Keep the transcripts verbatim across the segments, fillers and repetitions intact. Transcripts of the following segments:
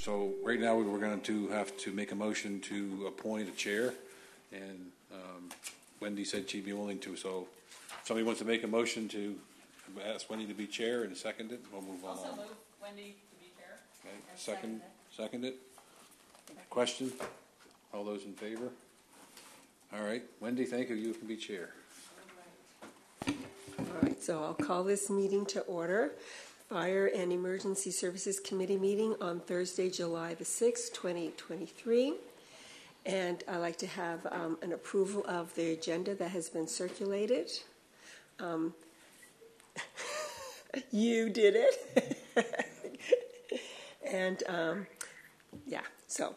so right now we're going to have to make a motion to appoint a chair, and um, Wendy said she'd be willing to. So if somebody wants to make a motion to ask Wendy to be chair and second it, we'll move on. Also move Wendy to be chair. Okay. Second, second it. Question? All those in favor? All right, Wendy, thank you. You can be chair. All right, so I'll call this meeting to order. Fire and Emergency Services Committee meeting on Thursday, July the sixth, twenty twenty-three. And I'd like to have um, an approval of the agenda that has been circulated. Um, you did it. And um, yeah, so.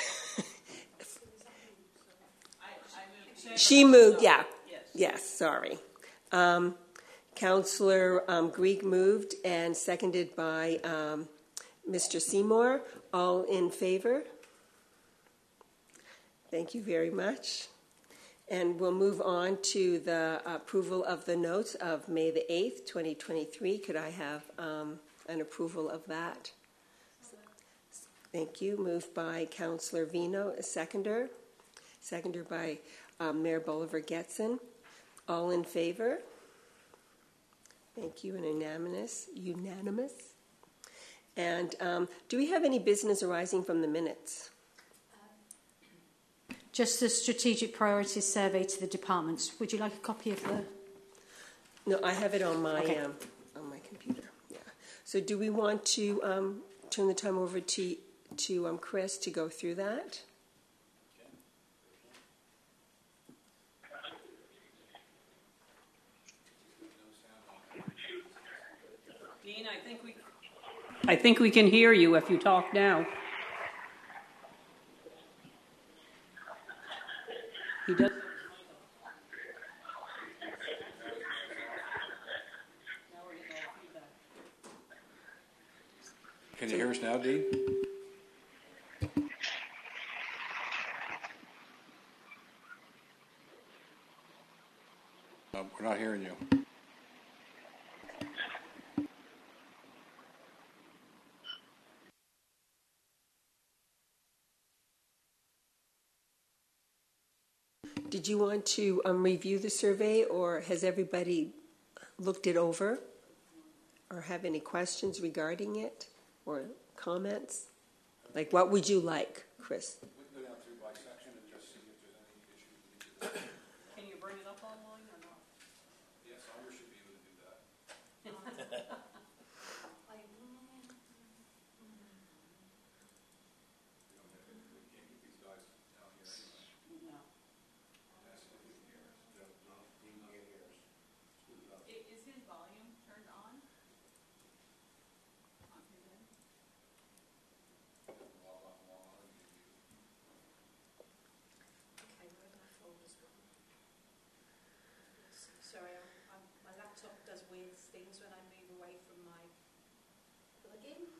She moved, yeah. Yes, yes sorry. Um, Councillor um, Grieg moved and seconded by um, Mister Seymour. All in favor? Thank you very much. And we'll move on to the approval of the notes of May the eighth, twenty twenty-three. Could I have um, an approval of that? Thank you. Moved by Councillor Vino, a seconder. Seconder by um, Mayor Bolivar-Getson. All in favor? Thank you. And unanimous. Unanimous. And um, do we have any business arising from the minutes? Just the strategic priorities survey to the departments. Would you like a copy of the? No, I have it on my okay. um, on my computer. Yeah. So, do we want to um, turn the time over to to um, Chris to go through that? Dean, I think we. I think we can hear you if you talk now. He does. Can you hear us now, Dean? No, we're not hearing you. Did you want to um, review the survey, or has everybody looked it over, or have any questions regarding it, or comments? Like, what would you like, Chris? We can go down through by section and just see if there's any issues. Can you bring it up online or not? Yes, Sandra should be able to do that. Is his volume turned on? On his end? Okay, where my folder's gone? Sorry, I'm, I'm, my laptop does weird things when I move away from my plug-in.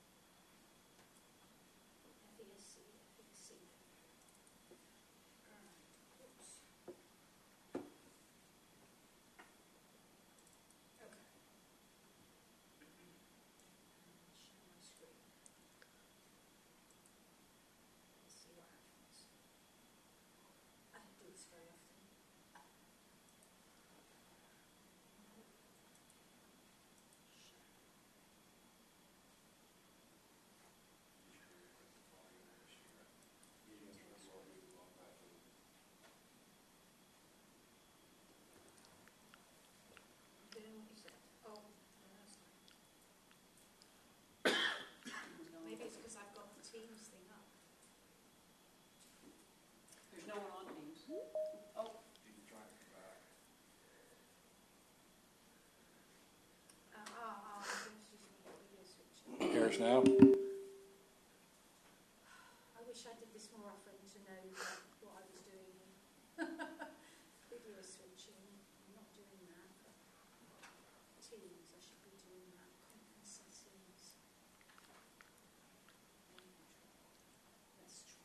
F E S C, F E S C. Oops. Okay. Share my screen. Let's see what happens. I don't do this very often. Doing what you said. Oh, no, that's fine. Maybe it's because I've got the Teams thing up. There's no one on Teams. Oh, Uh, ah, ah, I'm just using the video switch. Hear us now? I wish I did this more often to know uh, what I was doing. Video switching, I'm not doing that. Teams, I should be doing that. Conference settings. Let's try.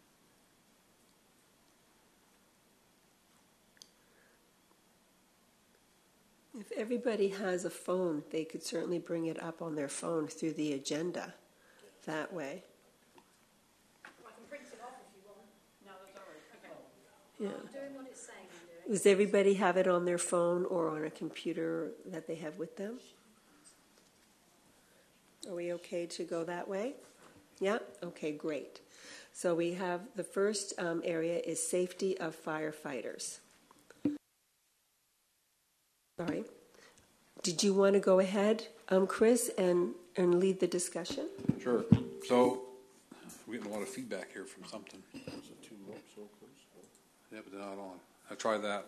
If everybody has a phone, they could certainly bring it up on their phone through the agenda that way. Yeah. I'm doing what it's saying I'm doing. Does everybody have it on their phone or on a computer that they have with them? Are we okay to go that way? Yeah? Okay, great. So we have the first um, area is safety of firefighters. Sorry. Did you want to go ahead, um, Chris, and, and lead the discussion? Sure. So we're getting a lot of feedback here from something. Yeah, but they're not on. I'll try that.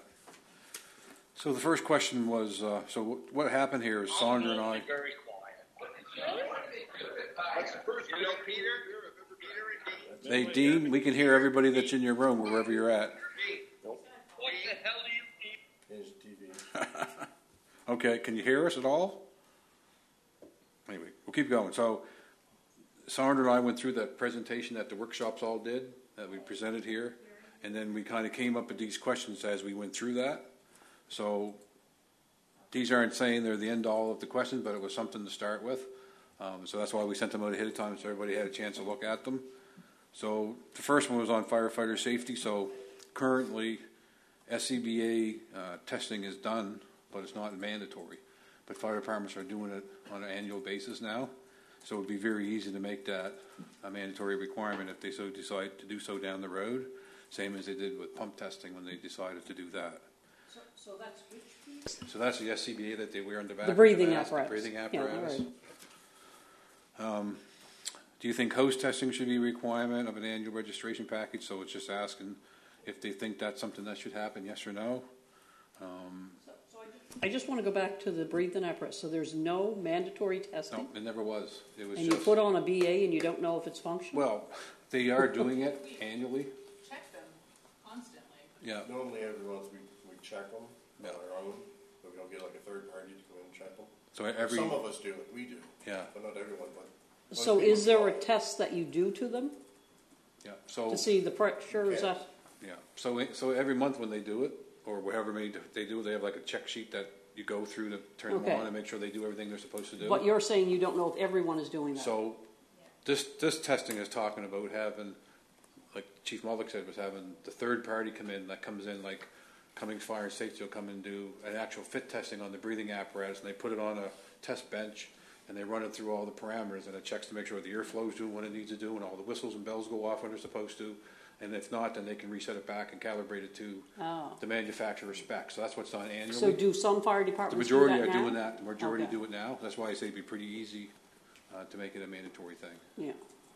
So the first question was, uh, so what, what happened here is Sandra and I... Very quiet. What's the first one? Peter? Peter and Dean? Hey, Dean, we can hear everybody that's in your room, wherever you're at. What the hell do you need? His T V. Okay, can you hear us at all? Anyway, we'll keep going. So Sandra and I went through that presentation that the workshops all did, that we presented here, and then we kind of came up with these questions as we went through that. So these aren't saying they're the end all of the questions, but it was something to start with. Um, so that's why we sent them out ahead of time so everybody had a chance to look at them. So the first one was on firefighter safety. So currently S C B A uh, testing is done, but it's not mandatory. But fire departments are doing it on an annual basis now. So it would be very easy to make that a mandatory requirement if they so decide to do so down the road, same as they did with pump testing when they decided to do that. So, so that's which piece? So that's the S C B A that they wear on the back. The breathing of the mask, apparatus. The breathing Yeah, apparatus. right. Um, do you think hose testing should be a requirement of an annual registration package? So it's just asking if they think that's something that should happen, yes or no. Um, So, so I, just, I just want to go back to the breathing apparatus. So there's no mandatory testing? no, it never was. It was And just, you put on a B A and you don't know if it's functional? well, they are doing it annually. Check them constantly. Yeah. Normally, every month we, we check them Yeah. on our own, but we don't get like a third party to come in and check them. So every Some of us do it, we do. Yeah. But not everyone, but. most So people is there a follow. test that you do to them yeah. So to see the pressure? Is Okay. that yeah. So so every month when they do it, or whatever many they do, they have like a check sheet that you go through to turn Okay. them on and make sure they do everything they're supposed to do. But you're saying you don't know if everyone is doing that? So this this testing is talking about having, like Chief Mullick said, was having the third party come in that comes in, like Cummings Fire and Safety will come and do an actual fit testing on the breathing apparatus, and they put it on a test bench and they run it through all the parameters, and it checks to make sure the airflow is doing what it needs to do and all the whistles and bells go off when they're supposed to. And if not, then they can reset it back and calibrate it to Oh. the manufacturer's specs. So that's what's done annually. So do some fire The departments majority do are that now? doing that. The majority Okay. do it now. That's why I say it'd be pretty easy uh, to make it a mandatory thing. Yeah.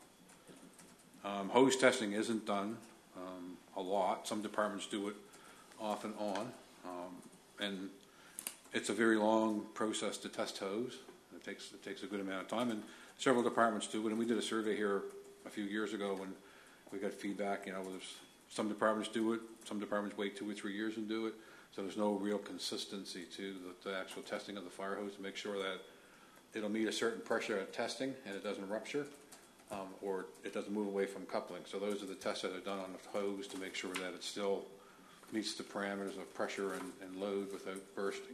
Um, hose testing isn't done um, a lot. Some departments do it off and on, um, and it's a very long process to test hose. It takes it takes a good amount of time, and several departments do it. And we did a survey here a few years ago when we got feedback. You know, there's some departments do it, some departments wait two or three years and do it. So there's no real consistency to the, the actual testing of the fire hose to make sure that it'll meet a certain pressure at testing and it doesn't rupture. Um, or it doesn't move away from coupling. So those are the tests that are done on the hose to make sure that it still meets the parameters of pressure and, and load without bursting.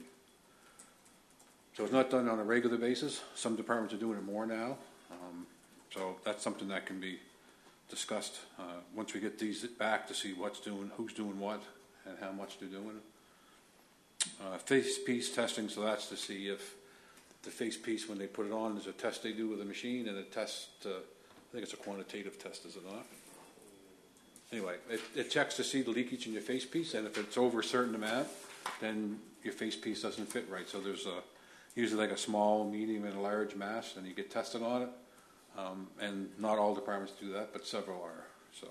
So it's not done on a regular basis. Some departments are doing it more now. Um, so that's something that can be discussed uh, once we get these back to see what's doing, who's doing what, and how much they're doing. Uh, face piece testing, so that's to see if the face piece, when they put it on, there's a test they do with the machine, and a test, uh, I think it's a quantitative test, is it not? Anyway, it, it checks to see the leakage in your face piece, and if it's over a certain amount, then your face piece doesn't fit right. So there's a, usually like a small, medium, and a large mass, and you get tested on it. Um, and not all departments do that, but several are. So,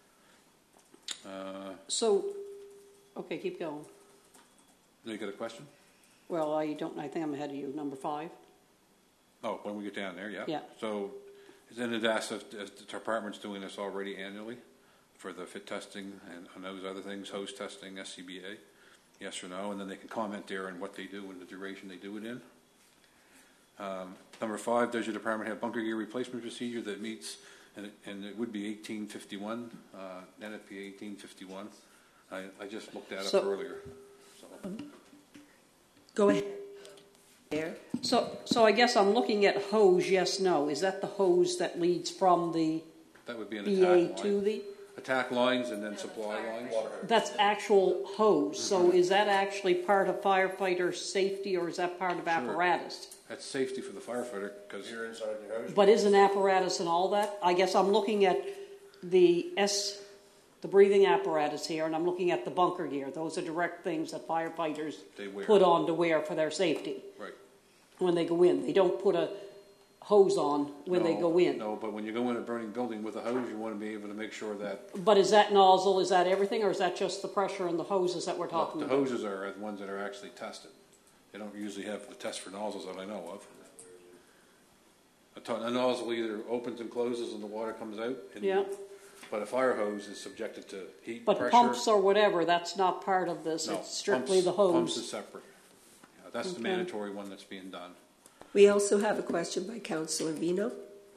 uh, So, okay, keep going. you got a question? Well, I don't, I think I'm ahead of you. Number five? Oh, when we get down there, yeah. Yeah. So then it asks if, if the department's doing this already annually for the fit testing and on those other things, hose testing, S C B A, yes or no, and then they can comment there on what they do and the duration they do it in. Um, number five, does your department have bunker gear replacement procedure that meets, and it, and it would be eighteen fifty-one, uh, N F P A eighteen fifty-one. I, I just looked that So- up earlier. So. Go ahead. There. So, so I guess I'm looking at hose, yes, no. Is that the hose that leads from the That would be an B A attack to line. the? attack lines and then supply lines. That's actual hose. So is that actually part of firefighter safety, or is that part of apparatus? That's safety for the firefighter, because You're inside your house. But isn't apparatus and all that? I guess I'm looking at the S, the breathing apparatus here, and I'm looking at the bunker gear. Those are direct things that firefighters They wear. put on to wear for their safety right. when they go in. They don't put a hose on when they No, go in. No, but when you go in a burning building with a hose, you want to be able to make sure that But is that nozzle, is that everything, or is that just the pressure and the hoses that we're the talking the about? hoses are the ones that are actually tested. They don't usually have the test for nozzles that I know of. A, ton, a nozzle either opens and closes and the water comes out. And, Yeah. But a fire hose is subjected to heat, But pressure. pumps or whatever, that's not part of this. No, It's strictly pumps, the hose. Pumps is separate. Yeah, that's the Okay. mandatory one that's being done. We also have a question by Councillor Vino.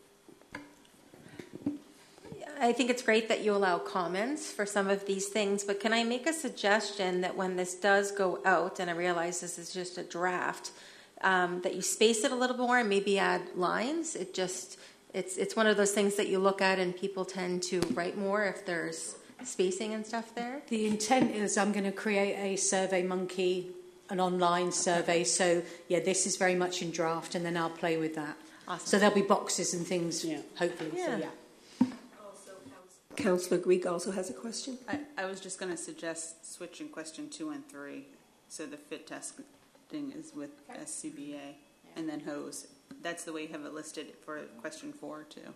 I think it's great that you allow comments for some of these things, but can I make a suggestion that when this does go out, and I realize this is just a draft, um, that you space it a little more and maybe add lines? It just, it's it's one of those things that you look at and people tend to write more if there's spacing and stuff there. The intent is I'm going to create a Survey Monkey, an online survey. So, yeah, this is very much in draft, and then I'll play with that. Awesome. So there'll be boxes and things, Yeah. hopefully. Yeah. So, yeah. Councillor Greek also has a question. I, I was just going to suggest switching question two and three. So the fit testing is with S C B A and then hose. That's the way you have it listed for question four, too.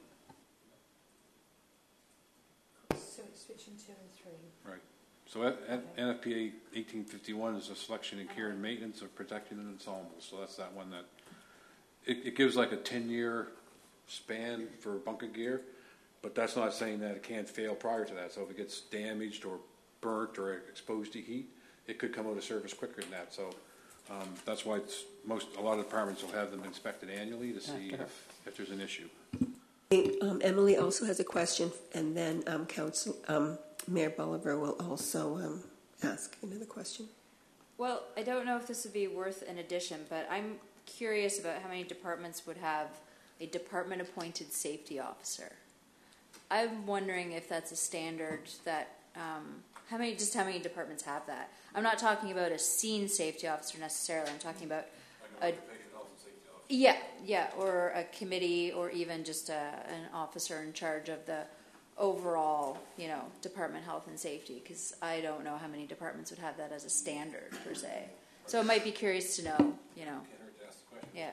So it's switching two and three. Right. So at, at N F P A eighteen fifty-one is a selection and care and maintenance of protected ensembles. So that's that one that it, it gives like a ten-year span for bunker gear, but that's not saying that it can't fail prior to that. So if it gets damaged or burnt or exposed to heat, it could come out of service quicker than that. So um, that's why it's most a lot of departments will have them inspected annually to see if, if there's an issue. Um, Emily also has a question, and then um, Council, um, Mayor Bolivar will also um, ask another question. Well, I don't know if this would be worth an addition, but I'm curious about how many departments would have a department-appointed safety officer. I'm wondering if that's a standard that, um, how many, just how many departments have that? I'm not talking about a scene safety officer necessarily. I'm talking about a, yeah, yeah, or a committee, or even just a, an officer in charge of the overall, you know, department health and safety, because I don't know how many departments would have that as a standard per se. So it might be curious to know, you know. Yeah.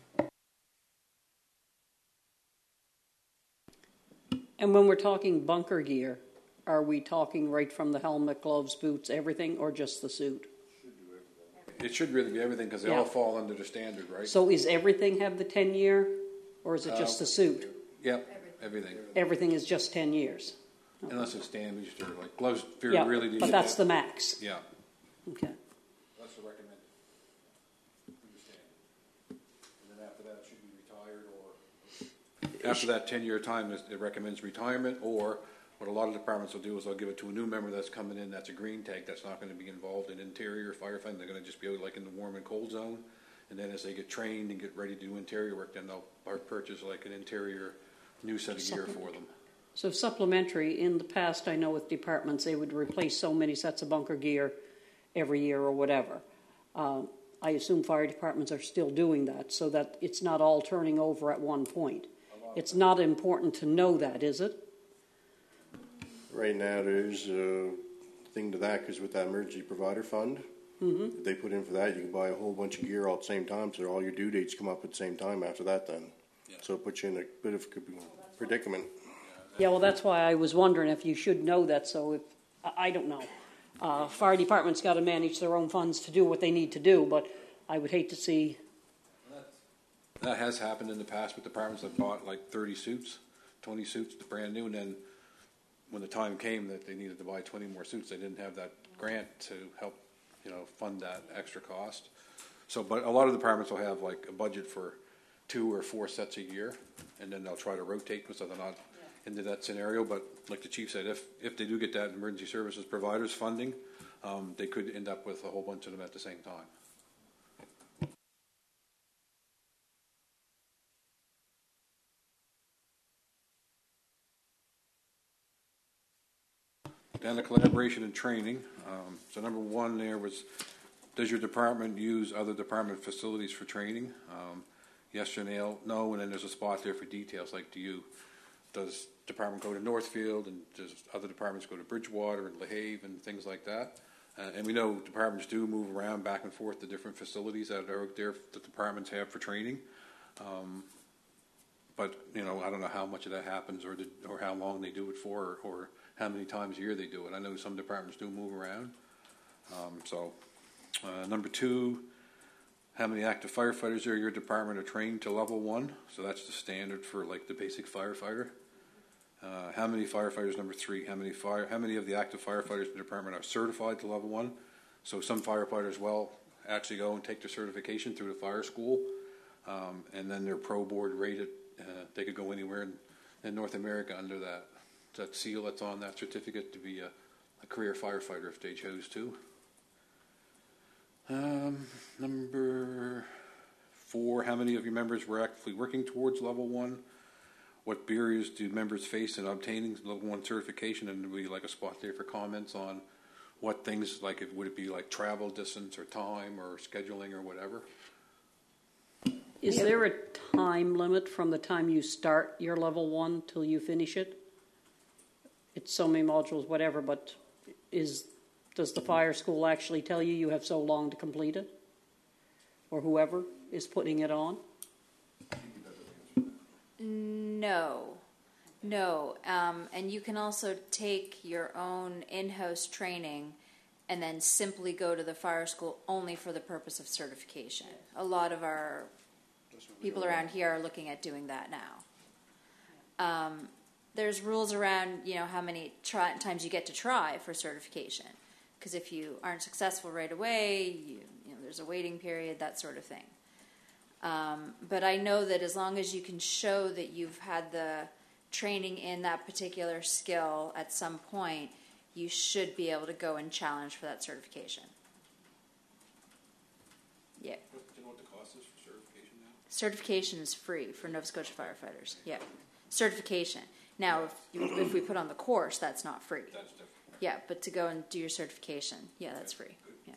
And when we're talking bunker gear, are we talking right from the helmet, gloves, boots, everything, or just the suit? It should really be everything because they Yeah. all fall under the standard, right? So is everything have the ten year, or is it just Uh, the suit? Yep, everything. Everything is just ten years. Unless it's damaged or like gloves, if you Yeah, really need but to- that's the max. Yeah, Okay. that's the recommended. Understand. And then after that, it should be retired or. After that ten-year time, it it recommends retirement, or what a lot of departments will do is they'll give it to a new member that's coming in that's a green tag that's not going to be involved in interior firefighting. They're going to just be like in the warm and cold zone. And then as they get trained and get ready to do interior work, then they'll purchase like an interior new set of gear for them. So supplementary, in the past, I know with departments, they would replace so many sets of bunker gear every year or whatever. Um, I assume fire departments are still doing that, so that it's not all turning over at one point. It's not important to know that, is it? Right now, there's a thing to that because with that emergency provider fund, Mm-hmm. if they put in for that, you can buy a whole bunch of gear all at the same time, so all your due dates come up at the same time after that then. Yeah. So it puts you in a bit of a predicament. Yeah, well, that's why I was wondering if you should know that, so if, I I don't know. Uh, fire department's got to manage their own funds to do what they need to do, but I would hate to see, That has happened in the past with departments that bought like thirty suits, twenty suits, brand new, and then when the time came that they needed to buy twenty more suits, they didn't have that grant to help, you know, fund that extra cost. So, but a lot of departments will have like a budget for two or four sets a year, and then they'll try to rotate them so they're not into that scenario. But like the chief said, if if they do get that emergency services providers funding, um, they could end up with a whole bunch of them at the same time. Then the collaboration and training. Um, so number one there was, does your department use other department facilities for training? Um, yes or no, no, and then there's a spot there for details, like do you, does department go to Northfield, and does other departments go to Bridgewater and LaHave and things like that? Uh, and we know departments do move around back and forth to different facilities that are out there that departments have for training. Um, but, you know, I don't know how much of that happens, or, the, or how long they do it for, or, or how many times a year they do it. I know some departments do move around. Um, so, uh, number two, how many active firefighters are your department are trained to level one? So that's the standard for like the basic firefighter. Uh, how many firefighters, number three, how many fire, how many of the active firefighters in the department are certified to level one? So some firefighters will actually go and take their certification through the fire school, um, and then they're pro board rated. Uh, they could go anywhere in, in North America under that, that seal that's on that certificate to be a, a career firefighter if they chose to. Um, number four, how many of your members were actively working towards level one? What barriers do members face in obtaining level one certification? And there would be like a spot there for comments on what things, like it would it be like travel distance or time or scheduling or whatever? Is there a time limit from the time you start your level one till you finish it? It's so many modules, whatever, but is does the fire school actually tell you you have so long to complete it? Or whoever is putting it on? No, no. Um, and you can also take your own in-house training and then simply go to the fire school only for the purpose of certification. A lot of our people around here are looking at doing that now. Um, there's rules around, you know, how many try- times you get to try for certification. Because if you aren't successful right away, you, you know, there's a waiting period, that sort of thing. Um, but I know that as long as you can show that you've had the training in that particular skill at some point, you should be able to go and challenge for that certification. Yeah. Do you know what the cost is for certification now? Certification is free for Nova Scotia firefighters. Yeah. Certification. Now, if, you, if we put on the course, that's not free. That's different. Yeah, but to go and do your certification, yeah, that's free. Yeah.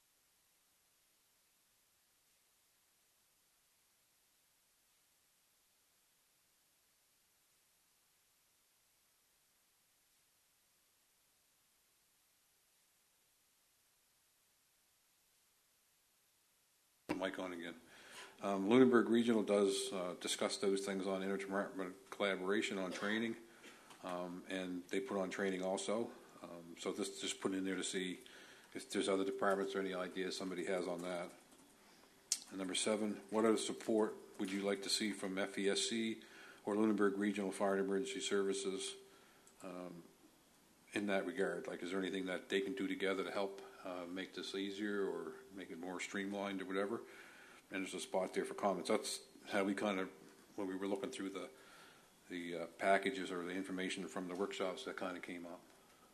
Mic on again. Um, Lunenburg Regional does uh, discuss those things on interdepartmental collaboration on training, um, and they put on training also. Um, so this just put in there to see if there's other departments or any ideas somebody has on that. And number seven, what other support would you like to see from F E S C or Lunenburg Regional Fire and Emergency Services um, in that regard? Like, is there anything that they can do together to help uh, make this easier or make it more streamlined or whatever? And there's a spot there for comments. That's how we kind of, when we were looking through the the uh, packages or the information from the workshops, that kind of came up.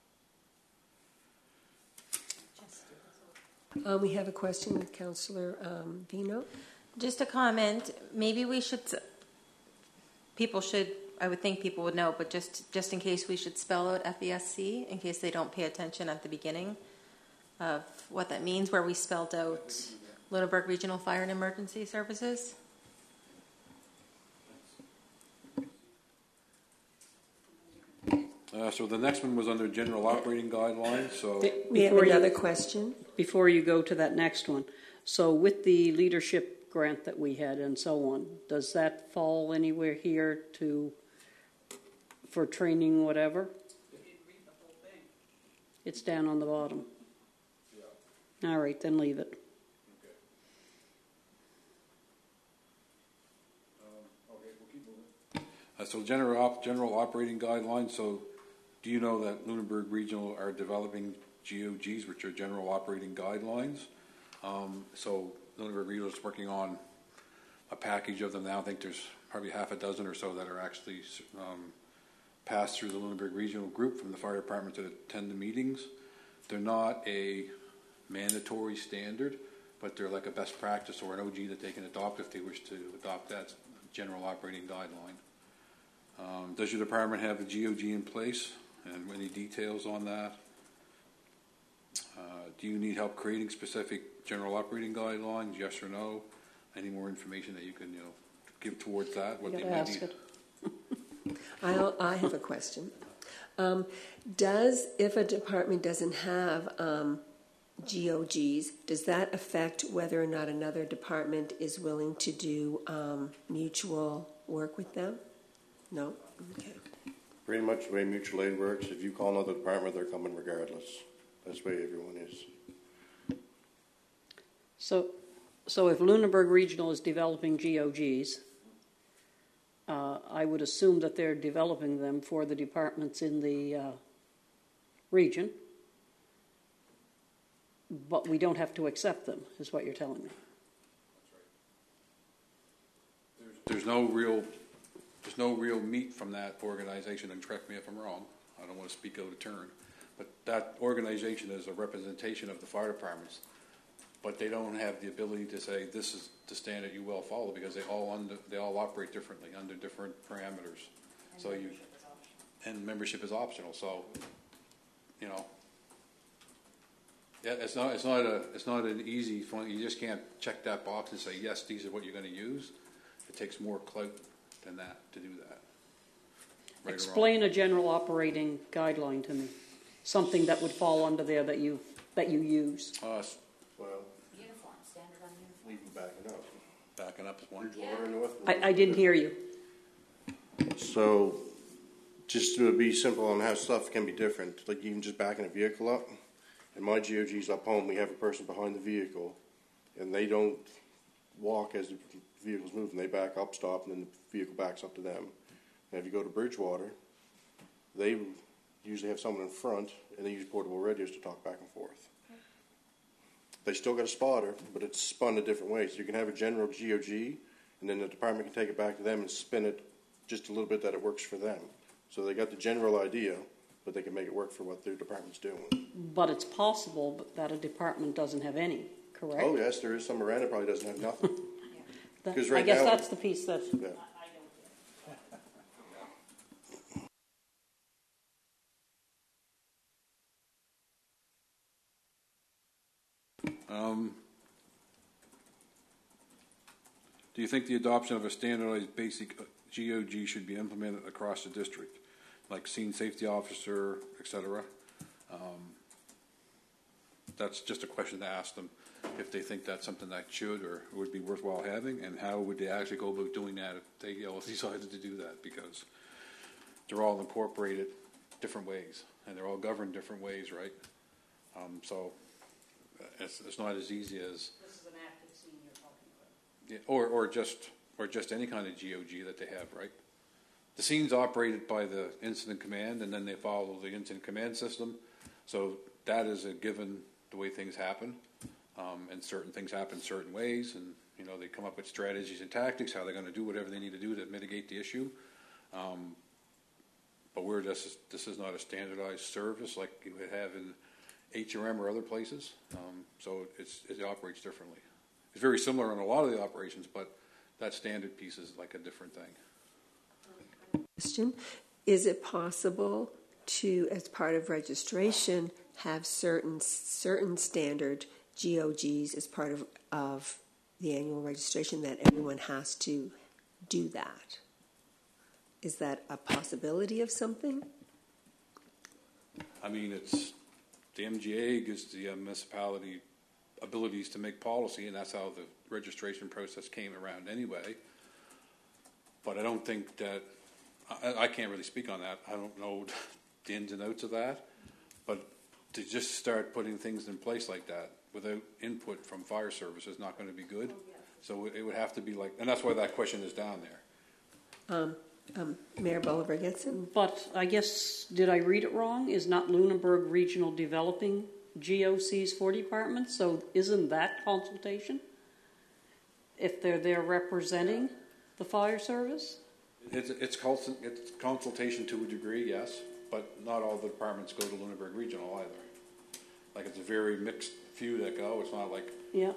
Uh, we have a question with Councillor um, Vino. Just a comment. Maybe we should. People should. I would think people would know, but just just in case, we should spell out F E S C in case they don't pay attention at the beginning of what that means. Where we spelled out Lunenburg Regional Fire and Emergency Services. Uh, so the next one was under general operating guidelines. So We have Before you- another question. Before you go to that next one, so with the leadership grant that we had and so on, does that fall anywhere here to, for training, whatever? It's down on the bottom. Yeah. All right, then leave it. Uh, so general op- general operating guidelines. So do you know that Lunenburg Regional are developing G O Gs, which are general operating guidelines? Um, so Lunenburg Regional is working on a package of them now. I think there's probably half a dozen or so that are actually um, passed through the Lunenburg Regional group from the fire department to attend the meetings. They're not a mandatory standard, but they're like a best practice or an O G that they can adopt if they wish to adopt that general operating guideline. Um, does your department have a G O G in place? and any details on that? Uh, do you need help creating specific general operating guidelines, yes or no? Any more information that you can, you know, give towards that? What You they gotta may ask need? it. I'll, I have a question. Um, does, if a department doesn't have um, G O Gs, does that affect whether or not another department is willing to do um, mutual work with them? No? Okay. Pretty much the way mutual aid works, if you call another department, they're coming regardless. That's the way everyone is. So, so if Lunenburg Regional is developing G O Gs, uh, I would assume that they're developing them for the departments in the uh, region, but we don't have to accept them, is what you're telling me. There's no real, there's no real meat from that organization, and correct me if I'm wrong, I don't want to speak out of turn, but that organization is a representation of the fire departments, but they don't have the ability to say this is the standard you will follow, because they all under, they all operate differently under different parameters. And so you, and membership is optional. So, you know, yeah, it's not it's not a it's not an easy fun. You just can't check that box and say yes, these are what you're going to use. It takes more clout than that to do that. Right. Explain a general operating guideline to me, something that would fall under there that you that you use. Uh, Well, Uniform, standard on uniform. leave them backing up. backing up is one. Water north. I, I didn't hear you. So, just to be simple on how stuff can be different, like even just backing a vehicle up. In my G O Gs up home, we have a person behind the vehicle, and they don't walk as the vehicle's moving. They back up, stop, and then the vehicle backs up to them. And if you go to Bridgewater, they usually have someone in front, and they use portable radios to talk back and forth. They still got a spotter, but it's spun a different way. So you can have a general G O G, and then the department can take it back to them and spin it just a little bit that it works for them. So they got the general idea, but they can make it work for what their department's doing. But it's possible that a department doesn't have any, correct? Oh, yes, there is some around that probably doesn't have nothing. That- 'Cause right I guess now- that's the piece that Yeah. Um, do you think the adoption of a standardized basic G O G should be implemented across the district, like scene safety officer, et cetera? Um, that's just a question to ask them if they think that's something that should or would be worthwhile having, and how would they actually go about doing that if they all decided to do that, because they're all incorporated different ways and they're all governed different ways, right? Um, so. It's, it's not as easy as. This is an active scene you're talking about. Yeah, or or just or just any kind of G O G that they have, right? The scene's operated by the incident command, and then they follow the incident command system. So that is a given the way things happen, um, and certain things happen certain ways, and you know they come up with strategies and tactics how they're going to do whatever they need to do to mitigate the issue. Um, but we're just this is not a standardized service like you would have in H R M or other places, um, so it's, it operates differently. It's very similar in a lot of the operations, but that standard piece is like a different thing. Question: is it possible to, as part of registration, have certain certain standard G O Gs as part of, of the annual registration, that everyone has to do that? Is that a possibility of something? I mean, it's the M G A gives the uh, municipality abilities to make policy, and that's how the registration process came around anyway. But I don't think that, I, I can't really speak on that. I don't know the ins and outs of that. But to just start putting things in place like that without input from fire service is not going to be good. So it would have to be like, and that's why that question is down there. Um, um, Mayor Bolivar Getson? But I guess, did I read it wrong? Is not Lunenburg Regional developing G O Cs for departments? So isn't that consultation? If they're there representing the fire service? It's, it's, consult, it's consultation to a degree, yes, but not all the departments go to Lunenburg Regional either. Like it's a very mixed few that go. It's not like... Yeah.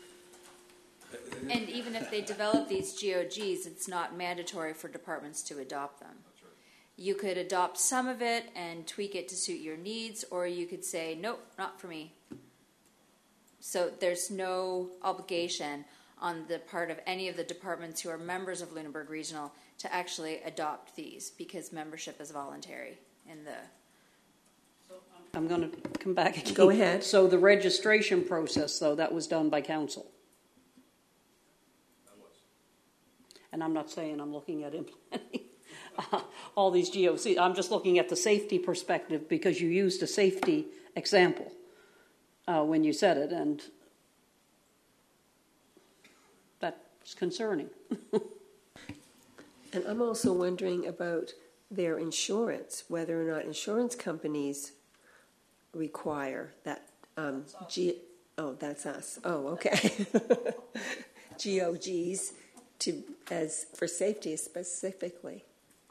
And even if they develop these G O Gs, it's not mandatory for departments to adopt them. you could adopt some of it and tweak it to suit your needs, or you could say, nope, not for me. So there's no obligation on the part of any of the departments who are members of Lunenburg Regional to actually adopt these, because membership is voluntary in the... I'm going to come back again. Go ahead. So the registration process, though, that was done by council. And I'm not saying I'm looking at implementing uh, all these G O Cs. I'm just looking at the safety perspective, because you used a safety example uh, when you said it, and that's concerning. And I'm also wondering about their insurance, whether or not insurance companies require that um, G. Oh, that's us. Oh, okay. G O Gs to as for safety specifically.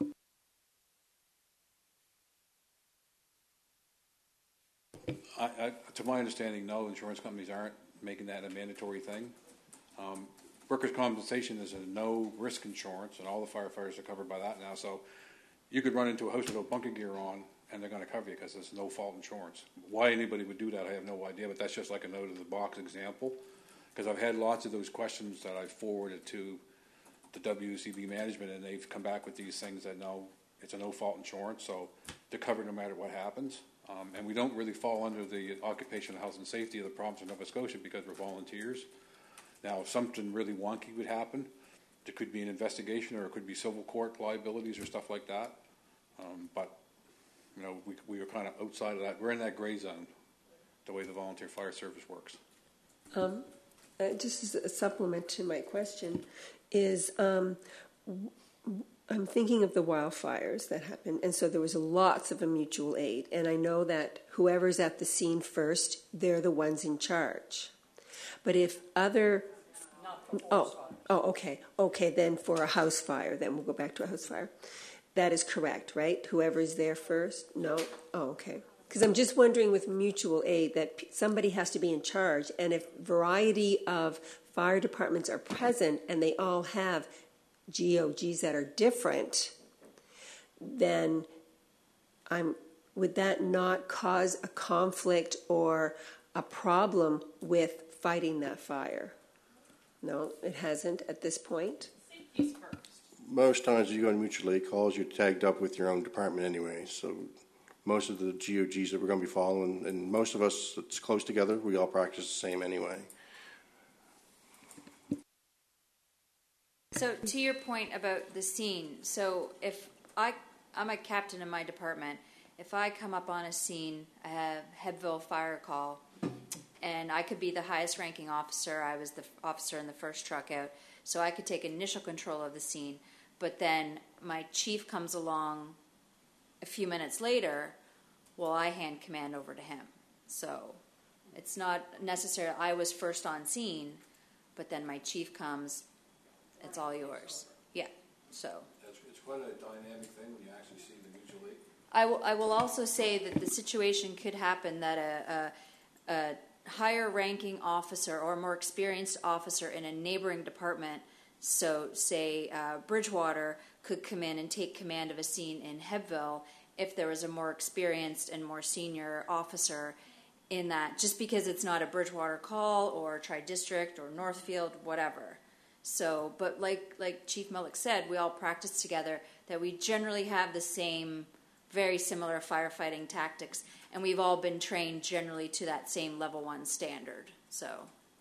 I, I, to my understanding, no, insurance companies aren't making that a mandatory thing. Um, workers' compensation is a no-risk insurance, and all the firefighters are covered by that now. So you could run into a house with no bunker gear on, and they're going to cover you because it's no-fault insurance. Why anybody would do that, I have no idea, but that's just like a note-of-the-box example. Because I've had lots of those questions that I've forwarded to the W C B management, and they've come back with these things that, no, it's a no-fault insurance, so they're covered no matter what happens. Um, and we don't really fall under the occupational health and safety of the province of Nova Scotia because we're volunteers. Now, if something really wonky would happen, there could be an investigation, or it could be civil court liabilities or stuff like that. Um, but, you know, we, we are kind of outside of that. We're in that gray zone, the way the volunteer fire service works. Um, uh, just as a supplement to my question is, um, I'm thinking of the wildfires that happened, and so there was lots of a mutual aid, and I know that whoever's at the scene first, they're the ones in charge. But if other, oh, oh, okay, okay, then for a house fire, then we'll go back to a house fire. That is correct, right? Whoever's there first? No? Oh, okay. Because I'm just wondering with mutual aid that somebody has to be in charge, and if variety of fire departments are present and they all have G O Gs that are different, then I'm, would that not cause a conflict or a problem with fighting that fire? No, it hasn't at this point. Safety's first. Most times you go to mutual aid calls, you're tagged up with your own department anyway. So most of the G O Gs that we're going to be following, and most of us, it's close together, we all practice the same anyway. So to your point about the scene, so if I, I'm a captain in my department, if I come up on a scene, I have Hebbville fire call, and I could be the highest ranking officer, I was the officer in the first truck out, so I could take initial control of the scene, but then my chief comes along a few minutes later, well, I hand command over to him. So it's not necessarily I was first on scene, but then my chief comes, it's all yours. Yeah, so. It's, it's quite a dynamic thing when you actually see the mutual aid. I will, I will also say that the situation could happen that a, a, a higher ranking officer or a more experienced officer in a neighboring department, so say uh, Bridgewater, could come in and take command of a scene in Hebbville if there was a more experienced and more senior officer in that, just because it's not a Bridgewater call or Tri-District or Northfield, whatever. So, but like like Chief Mullick said, we all practice together, that we generally have the same, very similar firefighting tactics, and we've all been trained generally to that same level one standard. So,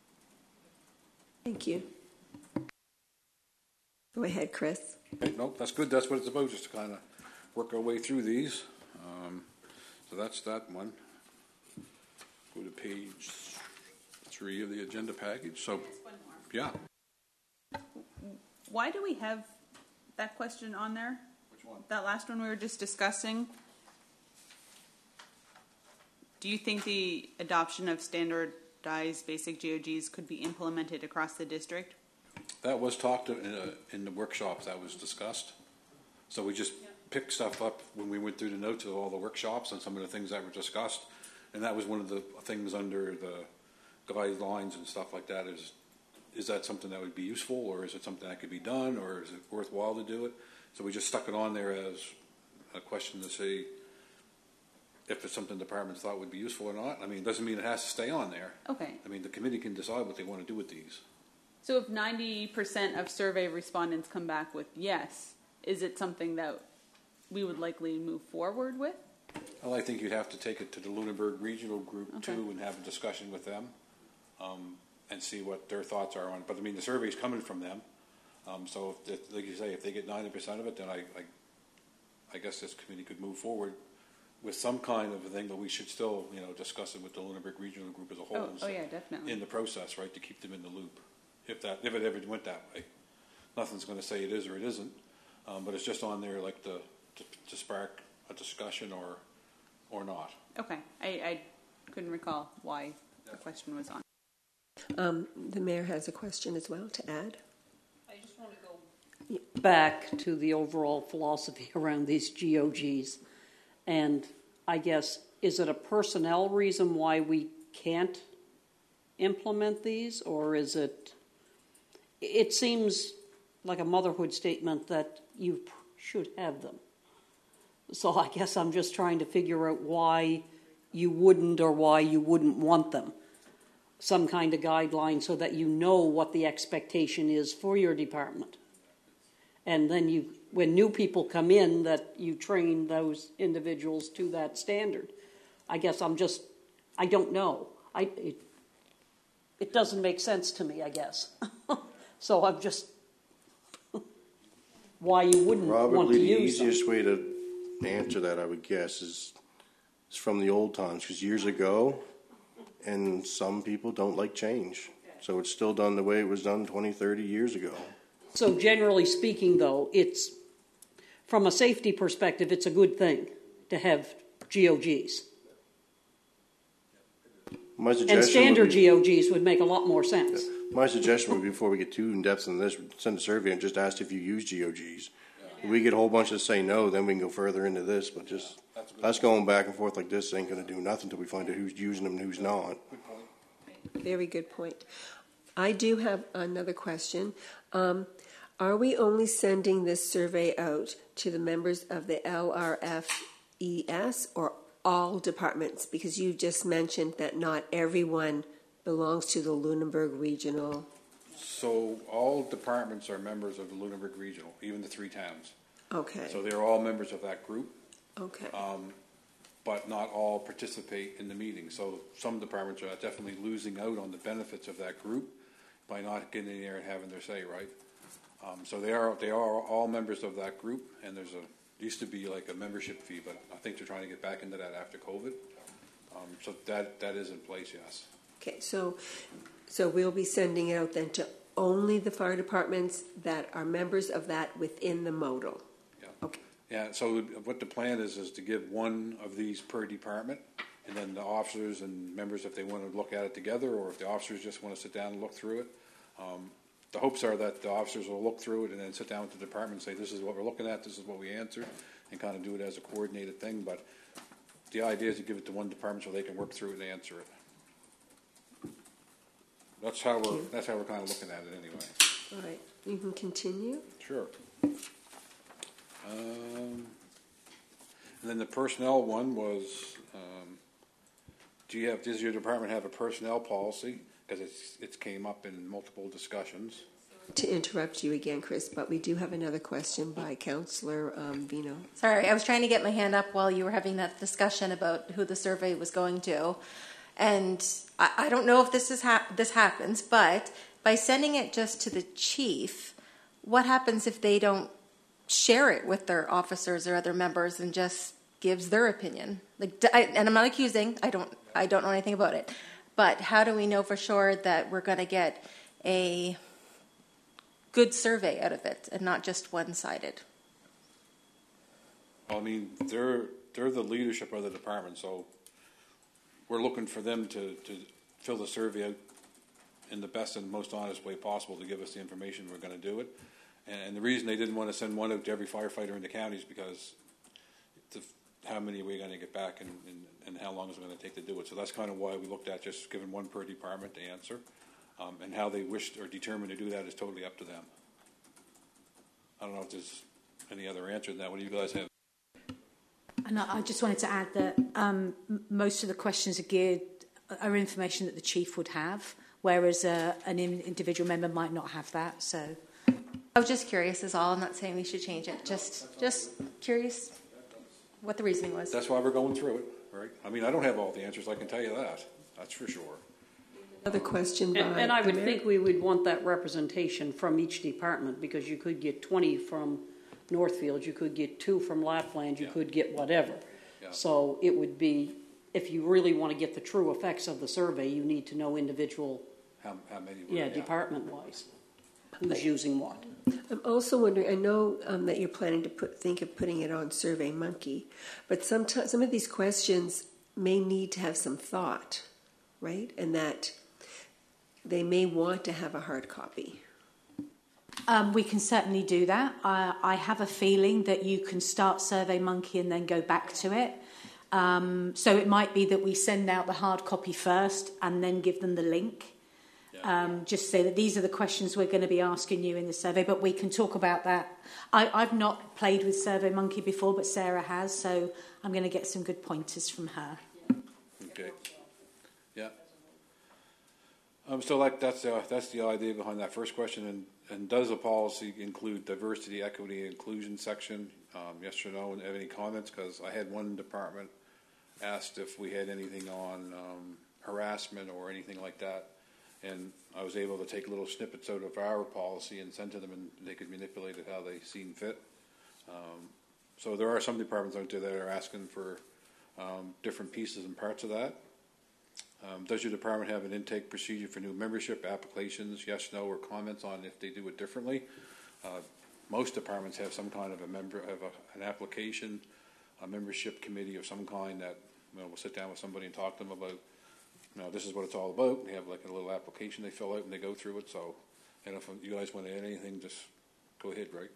thank you. Go ahead, Chris. Okay, no, that's good. That's what it's about, just to kind of work our way through these. Um, so that's that one. Go to page three of the agenda package. So, yeah. Why do we have that question on there? Which one? That last one we were just discussing. Do you think the adoption of standardized basic G O Gs could be implemented across the district? That was talked in, a, in the workshops that was discussed. So we just yeah. picked stuff up when we went through the notes of all the workshops and some of the things that were discussed. And that was one of the things under the guidelines and stuff like that is, is that something that would be useful, or is it something that could be done, or is it worthwhile to do it? So we just stuck it on there as a question to see if it's something departments thought would be useful or not. I mean, it doesn't mean it has to stay on there. Okay. I mean, the committee can decide what they want to do with these. So if ninety percent of survey respondents come back with yes, is it something that we would likely move forward with? Well, I think you'd have to take it to the Lunenburg Regional Group Okay. too and have a discussion with them um, and see what their thoughts are on it. But I mean, the survey's coming from them. Um, so, if, if, like you say, if they get ninety percent of it, then I, I, I guess this committee could move forward with some kind of a thing, but we should still, you know, discuss it with the Lunenburg Regional Group as a whole. Oh, oh yeah, definitely. In the process, right, to keep them in the loop. If that, if it ever went that way, nothing's going to say it is or it isn't, um, but it's just on there like the to, to spark a discussion or or not. Okay, I, I couldn't recall why the question was on. Um, the mayor has a question as well to add. I just want to go back to the overall philosophy around these G O Gs. And I guess, is it a personnel reason why we can't implement these? Or is it, it seems like a motherhood statement that you should have them. So I guess I'm just trying to figure out why you wouldn't or why you wouldn't want them. Some kind of guideline so that you know what the expectation is for your department. And then you, when new people come in, that you train those individuals to that standard. I guess I'm just, I don't know. I, it, it doesn't make sense to me, I guess. So I'm just, why you wouldn't Probably want to the use them. easiest way to answer that, I would guess, is, is from the old times, because years ago, and some people don't like change. So it's still done the way it was done twenty, thirty years ago. So generally speaking, though, it's, from a safety perspective, it's a good thing to have G O Gs. My suggestion And standard would be, G O Gs would make a lot more sense. My suggestion would be, before we get too in depth in this, send a survey and just ask if you use G O Gs. If we get a whole bunch that say no, then we can go further into this. But just us going back and forth like this ain't going to do nothing until we find out who's using them and who's not. Very good point. I do have another question. Um, are we only sending this survey out to the members of the L R F E S or all departments? Because you just mentioned that not everyone belongs to the Lunenburg Regional. So all departments are members of the Lunenburg Regional, even the three towns. Okay. So they're all members of that group. Okay. Um, but not all participate in the meeting. So some departments are definitely losing out on the benefits of that group by not getting in there and having their say, right? Um, so they are they are all members of that group, and there's a used to be like a membership fee, but I think they're trying to get back into that after COVID. Um, so that that is in place, yes. Okay, so so we'll be sending it out then to only the fire departments that are members of that within the modal. Yeah. Okay. Yeah. So what the plan is is to give one of these per department, and then the officers and members, if they want to look at it together, or if the officers just want to sit down and look through it. Um, the hopes are that the officers will look through it and then sit down with the department and say, "This is what we're looking at. This is what we answered," and kind of do it as a coordinated thing. But the idea is to give it to one department so they can work through it and answer it. That's how we're. That's how we're kind of looking at it, anyway. All right. You can continue. Sure. Um, and then the personnel one was: um, Do you have? Does your department have a personnel policy? Because it's it's came up in multiple discussions. To interrupt you again, Chris, but we do have another question by Councillor um, Vino. Sorry, I was trying to get my hand up while you were having that discussion about who the survey was going to. And I, I don't know if this is hap- this happens, but by sending it just to the chief, what happens if they don't share it with their officers or other members and just gives their opinion? Like, I, and I'm not accusing. I don't. I don't know anything about it. But how do we know for sure that we're going to get a good survey out of it and not just one-sided? I mean, they're they're the leadership of the department, so we're looking for them to, to fill the survey out in the best and most honest way possible to give us the information we're going to do it. And, and the reason they didn't want to send one out to every firefighter in the county is because the, how many are we going to get back and, and, and how long is it going to take to do it. So that's kind of why we looked at just giving one per department to answer. Um, and how they wished or determined to do that is totally up to them. I don't know if there's any other answer than that. What do you guys have? And I I just wanted to add that um, m- most of the questions are geared, are information that the chief would have, whereas uh, an in- individual member might not have that. So, I was just curious is all. I'm not saying we should change it. Just, just curious what the reasoning was. That's why we're going through it, right? I mean, I don't have all the answers, I can tell you that. That's for sure. Another question by And, and I would Mayor. think we would want that representation from each department, because you could get twenty from Northfield, you could get two from Lapland, you Yeah. could get whatever. Yeah. So it would be, if you really want to get the true effects of the survey, you need to know individual, How, how many were, yeah, department-wise, who's using what. I'm also wondering, I know um, that you're planning to put, think of putting it on Survey Monkey, but sometimes, some of these questions may need to have some thought, right? And that they may want to have a hard copy. Um, we can certainly do that. I, I have a feeling that you can start SurveyMonkey and then go back to it. Um, so it might be that we send out the hard copy first and then give them the link. Um, just say that these are the questions we're going to be asking you in the survey, but we can talk about that. I, I've not played with SurveyMonkey before, but Sarah has, so I'm going to get some good pointers from her. Okay. Yeah. Um, so like that's uh, that's the idea behind that first question. And, and does the policy include diversity, equity, and inclusion section? Um, yes or no? And have any comments? Because I had one department asked if we had anything on um, harassment or anything like that, and I was able to take little snippets out of our policy and send to them, and they could manipulate it how they seen fit. Um, so there are some departments out there that are asking for um, different pieces and parts of that. Um, does your department have an intake procedure for new membership applications? Yes, no, or comments on if they do it differently? Uh, most departments have some kind of a member of a, an application, a membership committee of some kind that, you know, will sit down with somebody and talk to them about, you know, this is what it's all about. They have like a little application they fill out and they go through it. So, and if you guys want to add anything, just go ahead, right?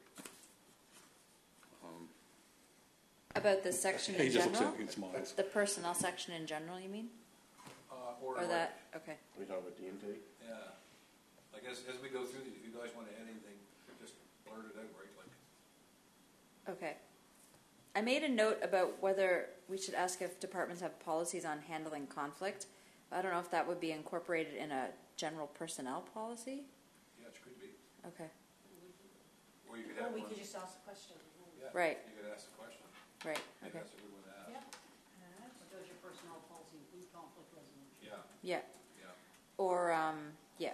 Um, About the section he in just looks general? at me and smiles. The personnel section in general, you mean? Uh, or Or that, okay. We talking about the intake? Yeah. Like as, as we go through these, if you guys want to add anything, just blurt it out, right? Like. Okay. I made a note about whether we should ask if departments have policies on handling conflict. I don't know if that would be incorporated in a general personnel policy. Yeah, it could be. Okay. Or you could have one. just ask a question. Yeah, Right. You could ask the question. Right. Maybe Okay. that's a good one to ask. Does your personnel policy include conflict resolution? Yeah. Yeah. Yeah. Or um, yeah.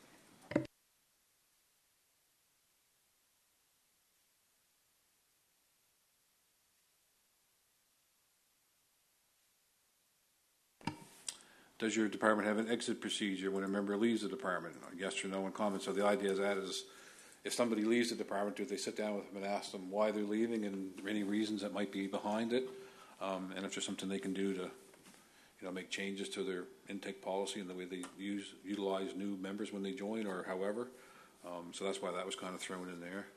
Does your department have an exit procedure when a member leaves the department? Yes or no in comments. So the idea is that is, if somebody leaves the department, do they sit down with them and ask them why they're leaving and any reasons that might be behind it? Um, and if there's something they can do to, you know, make changes to their intake policy and the way they use utilize new members when they join or however. Um, so that's why that was kind of thrown in there.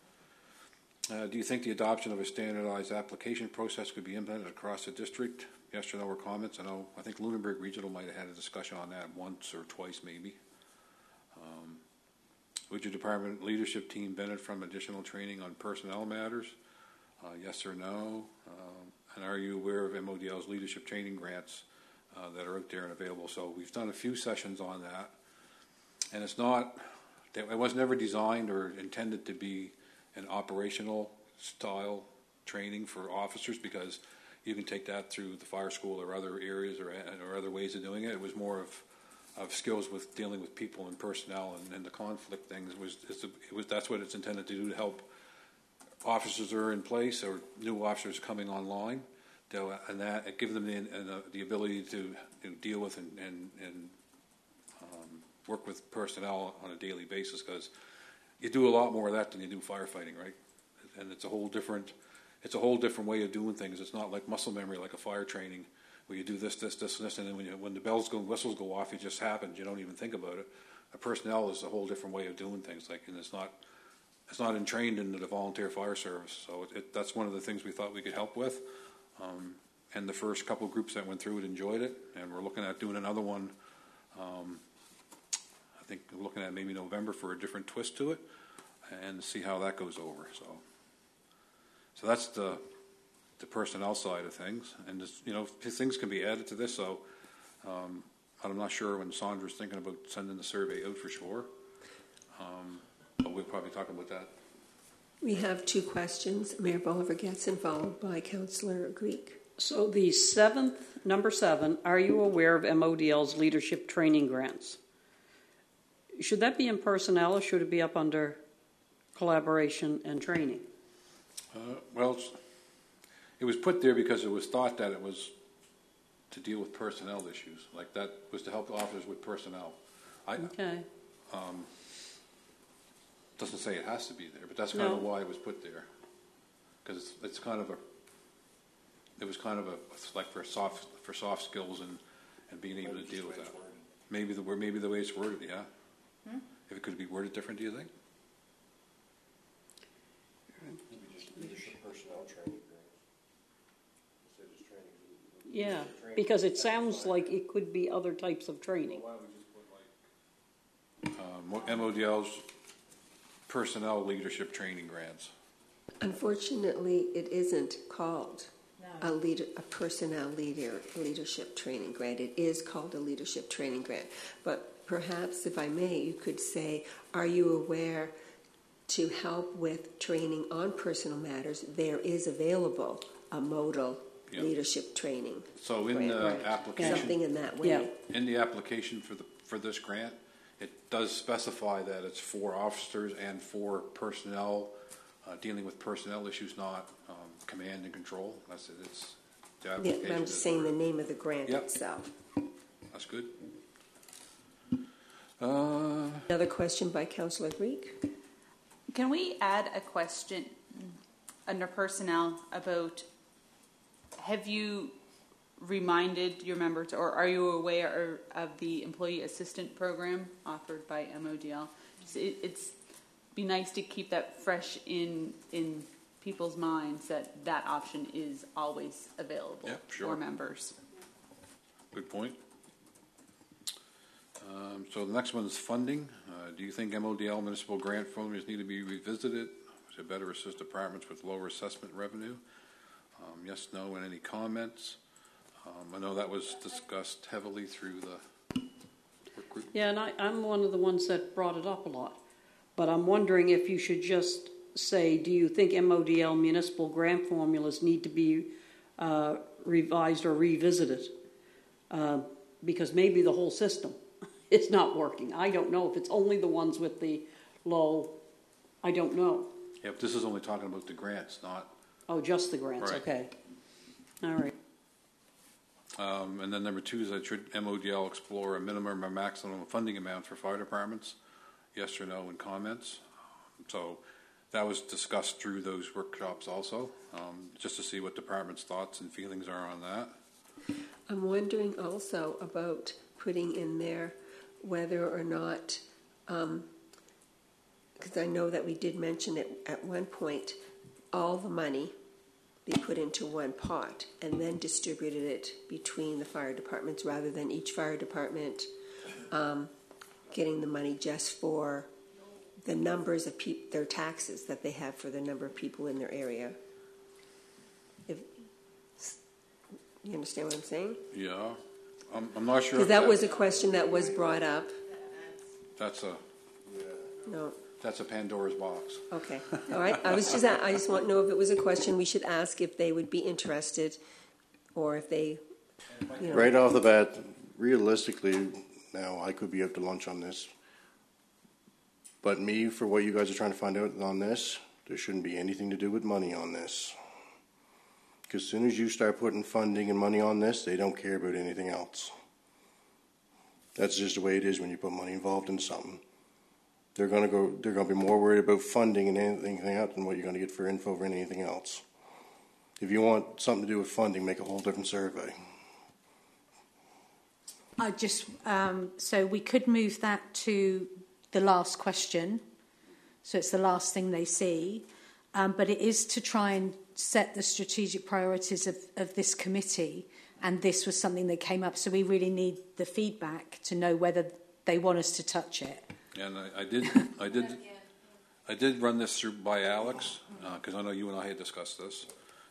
Uh, do you think the adoption of a standardized application process could be implemented across the district? Yes or no or comments? I know, I think Lunenburg Regional might have had a discussion on that once or twice maybe. Um, would your department leadership team benefit from additional training on personnel matters? Uh, yes or no? Um, and are you aware of M O D L's leadership training grants uh, that are out there and available? So we've done a few sessions on that. And it's not, it was never designed or intended to be an operational style training for officers, because you can take that through the fire school or other areas or, or other ways of doing it. It was more of, of skills with dealing with people and personnel and, and the conflict things. It was, it's a, it was that's what it's intended to do, to help officers that are in place or new officers coming online, to, and that it give them the, and, uh, the ability to, you know, deal with and, and, and um, work with personnel on a daily basis, because you do a lot more of that than you do firefighting, right? And it's a whole different, it's a whole different way of doing things. It's not like muscle memory, like a fire training, where you do this, this, this, and this, and then when you, when the bells go, whistles go off, it just happens. You don't even think about it. A personnel is a whole different way of doing things, like, and it's not, it's not entrained into the volunteer fire service. So it, it, that's one of the things we thought we could help with. Um, and the first couple of groups that went through it enjoyed it, and we're looking at doing another one. Um, I think we're looking at maybe November for a different twist to it, and see how that goes over. So, so that's the the personnel side of things, and this, you know, things can be added to this. So um, I'm not sure when Sandra's thinking about sending the survey out for sure, um, but we'll probably talk about that. We have two questions. Mayor Bolivar Getson, followed by Councillor Greek. So the seventh, number seven, are you aware of M O D L's leadership training grants? Should that be in personnel or should it be up under collaboration and training? Uh, well, it's, it was put there because it was thought that it was to deal with personnel issues. Like that was to help the officers with personnel. I, Okay. Um, doesn't say it has to be there, but that's kind No. of why it was put there. Because it's, it's kind of a, it was kind of a, like for soft, for soft skills and, and being able to deal with that. Maybe the, maybe the way it's worded, yeah. Hmm? If it could be worded different, do you think? Leadership personnel training. Yeah, because it sounds like it could be other types of training. Um, M O D L's personnel leadership training grants. Unfortunately, it isn't called a leader, a personnel leader leadership training grant. It is called a leadership training grant. But perhaps, if I may, you could say, are you aware to help with training on personal matters, there is available a modal Yep. leadership training. So in grant, the right. application, Something in that way. Yeah. in the application for the for this grant, it does specify that it's for officers and for personnel, uh, dealing with personnel issues, not um, command and control. That's it. It's the Yeah, application. I'm just is saying the worded. name of the grant Yep. itself. That's good. Uh, Another question by Councillor Greek. Can we add a question under personnel about, have you reminded your members, or are you aware of the employee assistant program offered by M O D L? Just, it, it's be nice to keep that fresh in in people's minds that that option is always available Yep, sure. for members. good point. Um, so the next one is funding. Uh, do you think M O D L municipal grant formulas need to be revisited to better assist departments with lower assessment revenue? Um, yes, no, and any comments? Um, I know that was discussed heavily through the work group. Yeah, and I, I'm one of the ones that brought it up a lot. But I'm wondering if you should just say, do you think M O D L municipal grant formulas need to be uh, revised or revisited? Uh, because maybe the whole system is not working. I don't know if it's only the ones with the low, I don't know. Yeah, but this is only talking about the grants, not. Oh, just the grants, Right. okay. All right. Um, and then number two is that should M O D L explore a minimum or maximum funding amount for fire departments? Yes or no in comments. So that was discussed through those workshops also, um, just to see what departments' thoughts and feelings are on that. I'm wondering also about putting in there whether or not, because I know that we did mention it at one point, all the money be put into one pot and then distributed it between the fire departments rather than each fire department um, getting the money just for the numbers of peop- their taxes that they have for the number of people in their area. If you understand what I'm saying? Yeah, I'm, I'm not sure. Because if that was a question that was brought up. That's a No. that's a Pandora's box. Okay. All right. I was just I just want to know if it was a question we should ask if they would be interested, or if they, you know. Right off the bat, realistically, now I could be up to lunch on this. But me, for what you guys are trying to find out on this, there shouldn't be anything to do with money on this. Because as soon as you start putting funding and money on this, they don't care about anything else. That's just the way it is when you put money involved in something. They're going to go. They're going to be more worried about funding and anything else than what you're going to get for info or anything else. If you want something to do with funding, make a whole different survey. I just um, so we could move that to the last question, so it's the last thing they see, um, but it is to try and set the strategic priorities of, of this committee, and this was something that came up, so we really need the feedback to know whether they want us to touch it. And I, I did, I did, I did run this through by Alex because uh, I know you and I had discussed this,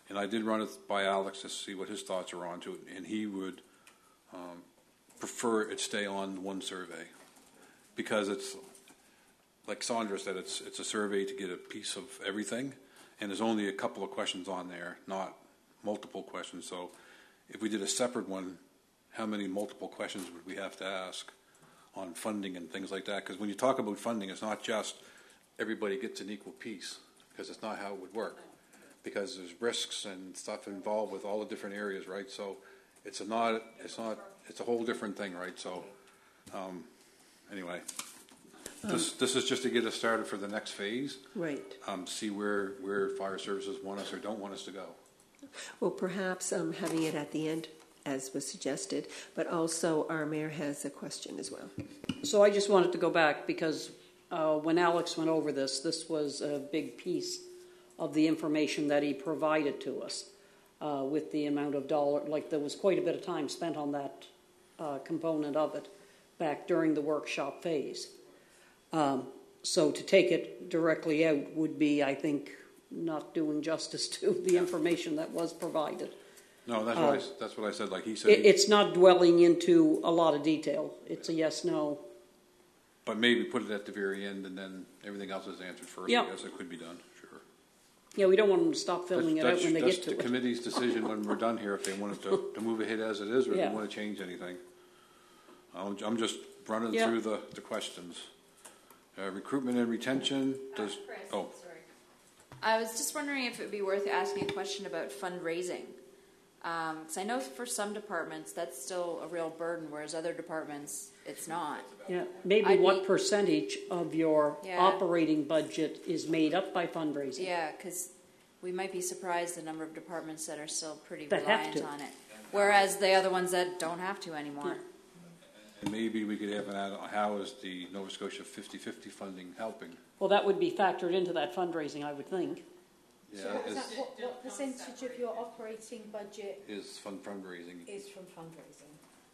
And I did run it by Alex to see what his thoughts are on to it, and he would um, prefer it stay on one survey because it's, like Sandra said, it's it's a survey to get a piece of everything, and there's only a couple of questions on there, not multiple questions. So if we did a separate one, how many multiple questions would we have to ask on funding and things like that? Because when you talk about funding, it's not just everybody gets an equal piece, because it's not how it would work. Because there's risks and stuff involved with all the different areas, right? So it's a not, it's not, it's a whole different thing, right? So um, anyway, this this is just to get us started for the next phase. Right. Um, see where where fire services want us or don't want us to go. Well, perhaps um, having it at the end, as was suggested, but also our mayor has a question as well. So I just wanted to go back because uh, when Alex went over this, this was a big piece of the information that he provided to us uh, with the amount of dollar. Like there was quite a bit of time spent on that uh, component of it back during the workshop phase. Um, so to take it directly out would be, I think, not doing justice to the information that was provided. No, that's Uh, what I, that's what I said. Like he said, It, it's not dwelling into a lot of detail. It's a yes, no. but maybe put it at the very end, and then everything else is answered first. Yep. I guess it could be done. Sure. Yeah, we don't want them to stop filling That's, it out when they that's get to the it. committee's decision when we're done here if they wanted to, to move ahead as it is, or if Yeah. they want to change anything. I'm, I'm just running Yeah. through the, the questions. Uh, recruitment and retention. Does Chris, oh sorry. I was just wondering if it would be worth asking a question about fundraising. Because I know for some departments that's still a real burden, whereas other departments it's not. Yeah, maybe I'd what be- percentage of your Yeah. operating budget is made up by fundraising? Yeah, because we might be surprised the number of departments that are still pretty That have reliant to. on it, whereas the other ones that don't have to anymore. and maybe we could have an add on how is the Nova Scotia fifty-fifty funding helping? Well, that would be factored into that fundraising, I would think. Yeah, So is is, that what, what percentage of your operating budget is fund fundraising. is from fundraising?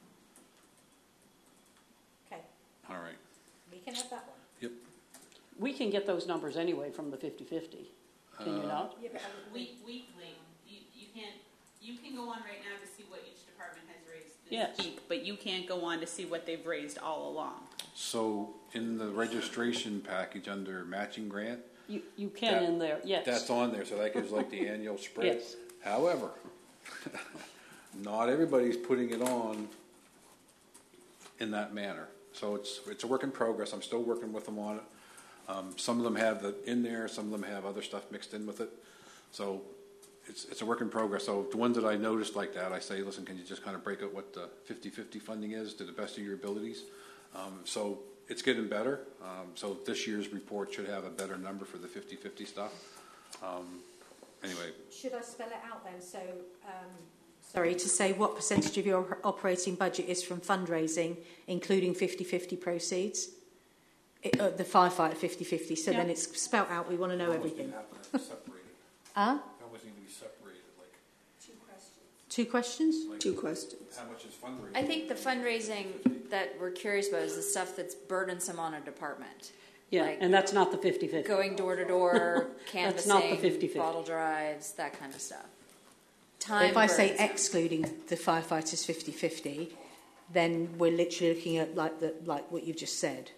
Okay, All right. we can have that one. Yep. We can get those numbers anyway from the fifty-fifty, can you Uh, not? Yeah, but I- Week, weekly, you, you can't, you can go on right now to see what each department has raised this Yes. week, but you can't go on to see what they've raised all along. So in the registration package under matching grant, You, you can That- in there, yes. that's on there, so that gives like the annual spread. Yes. However, not everybody's putting it on in that manner. So it's it's a work in progress. I'm still working with them on it. Um, some of them have the in there, some of them have other stuff mixed in with it. So it's it's a work in progress. So the ones that I noticed like that, I say, listen, can you just kind of break out what the fifty-fifty funding is to the best of your abilities? Um, so it's getting better. Um, so this year's report should have a better number for the fifty-fifty stuff. Um, anyway, Should I spell it out then? So, um, Sorry, to say what percentage of your operating budget is from fundraising, including fifty-fifty proceeds? It, uh, the firefighter fifty-fifty, so Yeah. then it's spelt out, we want to know everything. Huh? How much need to be separated? Like, two questions. Two questions? Two questions. how much is fundraising? I think the fundraising that we're curious about is the stuff that's burdensome on a department. Yeah, Like and that's not the fifty-fifty. going door to door, That's not the canvassing, fifty-fifty. bottle drives, that kind of stuff. Time If I say burdensome. excluding the firefighters fifty-fifty, then we're literally looking at like the like what you've just said.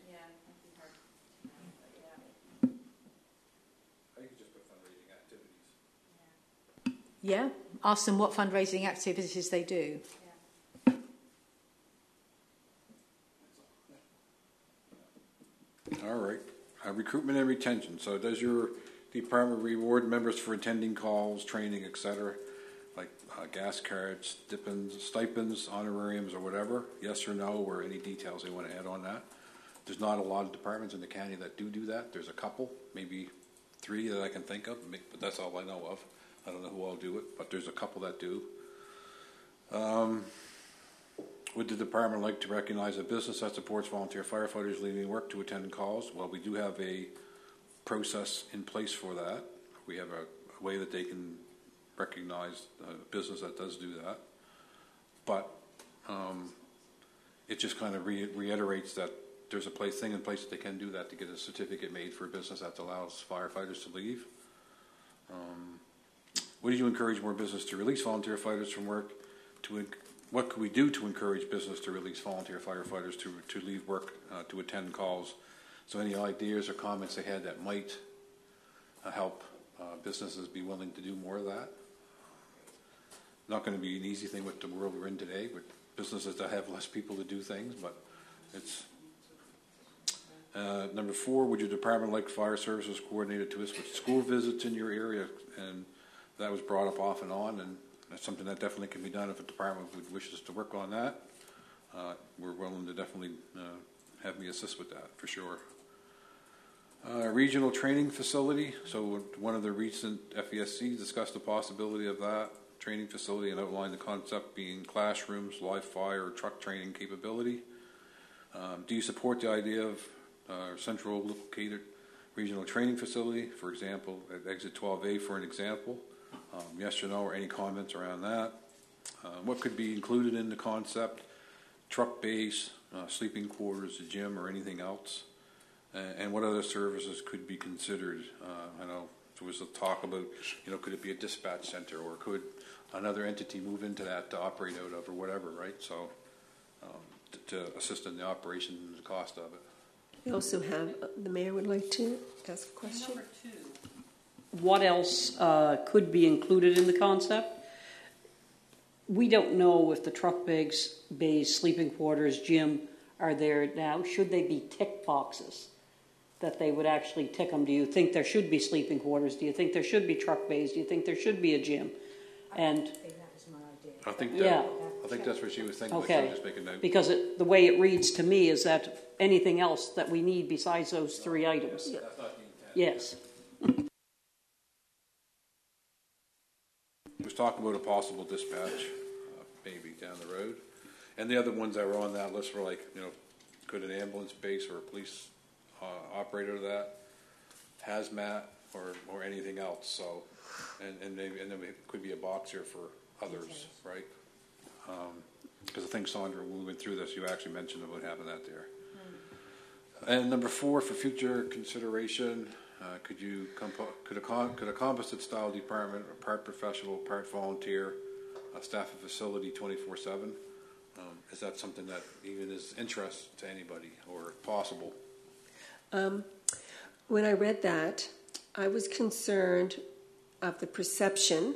I could just put fundraising activities. Yeah? Ask them what fundraising activities they do. All right. Uh, recruitment and retention. So does your department reward members for attending calls, training, et cetera, like uh, gas cards, stipends, stipends, honorariums, or whatever? Yes or no, or any details they want to add on that? There's not a lot of departments in the county that do do that. There's a couple, maybe three that I can think of, but that's all I know of. I don't know who all do it, but there's a couple that do. Um, would the department like to recognize a business that supports volunteer firefighters leaving work to attend calls? Well, we do have a process in place for that. We have a, a way that they can recognize a business that does do that. But um, it just kind of re- reiterates that there's a place thing in place that they can do that to get a certificate made for a business that allows firefighters to leave. Um, would you encourage more business to release volunteer fighters from work? To enc- what could we do to encourage business to release volunteer firefighters to to leave work uh, to attend calls? So any ideas or comments they had that might uh, help uh, businesses be willing to do more of that? Not going to be an easy thing with the world we're in today, with businesses that have less people to do things, but it's. Uh, number four, would your department like fire services coordinated to assist with school visits in your area? And that was brought up off and on, and that's something that definitely can be done if a department would wish us to work on that. Uh, we're willing to definitely uh, have me assist with that for sure. Uh, regional training facility. So one of the recent F E S Cs discussed the possibility of that training facility and outlined the concept being classrooms, live fire, or truck training capability. Um, do you support the idea of uh, central located regional training facility, for example, at exit twelve A for an example? Um, yes or no, or any comments around that? Uh, what could be included in the concept? Truck base, uh, sleeping quarters, a gym, or anything else? Uh, and what other services could be considered? Uh, I know there was a talk about, you know, could it be a dispatch center, or could another entity move into that to operate out of, or whatever, right? So um, to, to assist in the operation and the cost of it. We also have, uh, the mayor would like to ask a question. Number two. What else uh, could be included in the concept? We don't know if the truck bays, bays, sleeping quarters, gym are there now. Should they be tick boxes that they would actually tick them? Do you think there should be sleeping quarters? Do you think there should be truck bays? Do you think there should be a gym? And I think that, yeah. I think that's what she was thinking. Okay, Just make a note. because it, the way it reads to me is that anything else that we need besides those three items. That's not the intent. Yes. There was talk about a possible dispatch, uh, maybe down the road. And the other ones that were on that list were like, you know, could an ambulance base or a police uh, operator of that, hazmat, or, or anything else. So, and, and maybe, and then it could be a box here for others, right? Because um, I think, Sandra, when we went through this, you actually mentioned about having that there. Mm. And number four, for future consideration, uh, could you compo- could a con- could a composite style department, or part professional, part volunteer, uh, staff a facility twenty-four seven? Um, is that something that even is interest to anybody or possible? Um, when I read that, I was concerned of the perception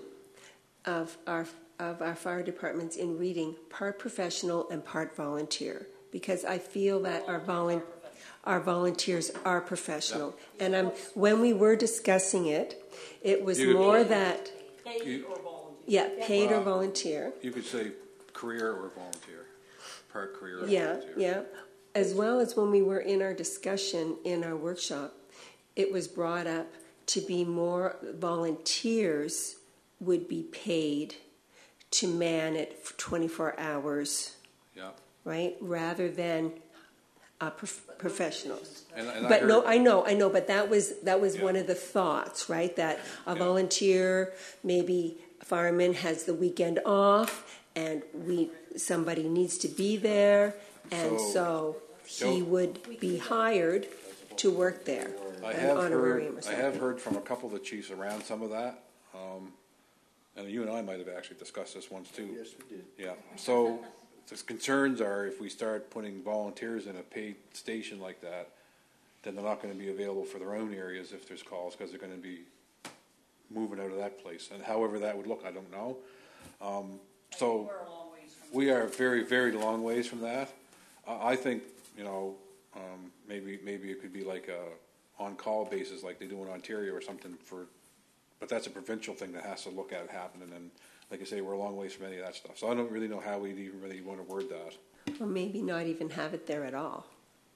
of our of our fire departments in reading part professional and part volunteer, because I feel that our volun- our volunteers are professional. Yeah. And um, when we were discussing it, it was you more could, that paid you, or volunteer. Yeah, paid well, or volunteer. You could say career or volunteer, part career or yeah, volunteer. Yeah, as well as when we were in our discussion in our workshop, it was brought up to be more volunteers would be paid to man it for twenty-four hours, yeah, right, rather than uh, prof- professionals. And, and but I no, I know, I know, but that was that was yeah. one of the thoughts, right? That a yeah. volunteer, maybe a fireman has the weekend off, and we somebody needs to be there, and so, so he would be hired to work there. I have heard. I have heard from a couple of the chiefs around some of that, um, and you and I might have actually discussed this once too. Yes, we did. Yeah. So the concerns are if we start putting volunteers in a paid station like that, then they're not going to be available for their own areas if there's calls, because they're going to be moving out of that place. And however that would look, I don't know. Um, so we are very, very long ways from that. Uh, I think, you know, um, maybe maybe it could be like a on-call basis like they do in Ontario or something for, but that's a provincial thing that has to look at it happening. And like I say, we're a long ways from any of that stuff. So I don't really know how we'd even really want to word that. Or maybe not even have it there at all.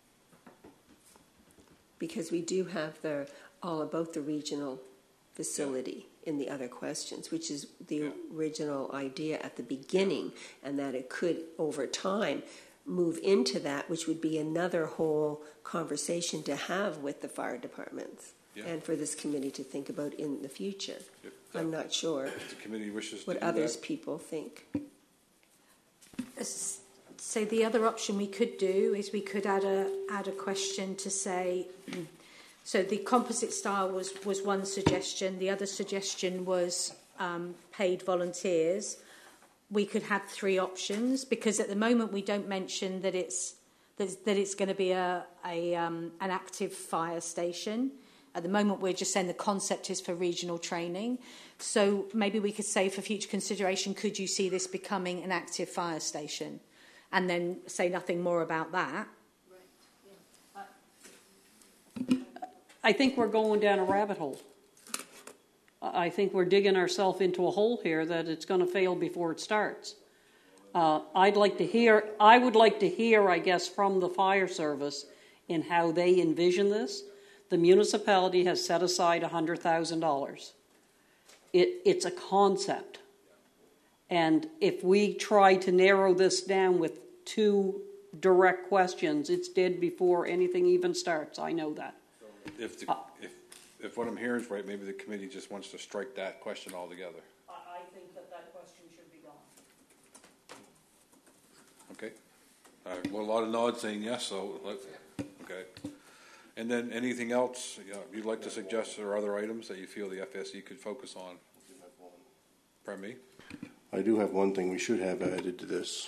Because we do have the all about the regional facility in the other questions, which is the yeah. original idea at the beginning, and that it could, over time, move into that, which would be another whole conversation to have with the fire departments yeah. and for this committee to think about in the future. If I'm not sure if the committee wishes what to do others that. people think. So the other option we could do is we could add a add a question to say, so the composite style was, was one suggestion. The other suggestion was um, paid volunteers, we could have three options, because at the moment we don't mention that it's that, that it's going to be a, a um, an active fire station. At the moment, we're just saying the concept is for regional training. So maybe we could say, for future consideration, could you see this becoming an active fire station? And then say nothing more about that. I think we're going down a rabbit hole. I think we're digging ourselves into a hole here that it's going to fail before it starts. Uh, I'd like to hear, I would like to hear, I guess, from the fire service in how they envision this. The municipality has set aside one hundred thousand dollars. It, it's a concept. And if we try to narrow this down with two direct questions, it's dead before anything even starts. I know that. If, the, uh, if, if what I'm hearing is right, maybe the committee just wants to strike that question altogether. I think that that question should be gone. Okay. Uh, well, a lot of nods saying yes, so let's, okay. And then anything else you know, you'd like to suggest or other items that you feel the F S E could focus on? Pardon me? I do have one thing we should have added to this.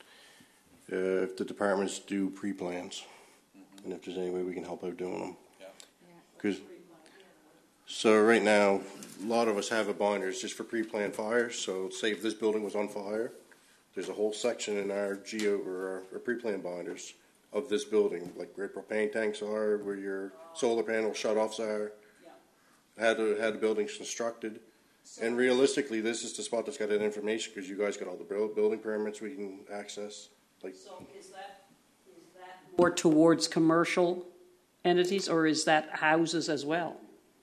Uh, if the departments do pre-plans, mm-hmm. and if there's any way we can help out doing them. Because yeah. So right now, a lot of us have a binder. It's just for pre-planned fires. So say if this building was on fire, there's a whole section in our geo or our, our pre-planned binders of this building, like where propane tanks are, where your solar panel shutoffs are, how the, how the building's constructed. And realistically, this is the spot that's got that information because you guys got all the building permits we can access. Like, so is that, is that more towards commercial entities, or is that houses as well?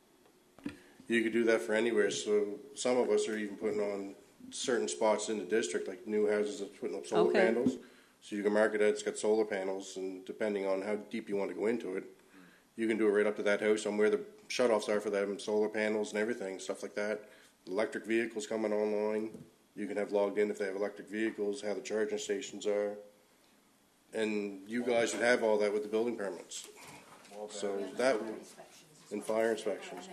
You could do that for anywhere. So some of us are even putting on certain spots in the district, like new houses that's putting up solar okay. panels. So you can mark it that it's got solar panels, and depending on how deep you want to go into it, you can do it right up to that house on where the shutoffs are for them, solar panels and everything, stuff like that. Electric vehicles coming online, you can have logged in if they have electric vehicles, how the charging stations are. And you guys would have all that with the building permits. So that, and fire inspections.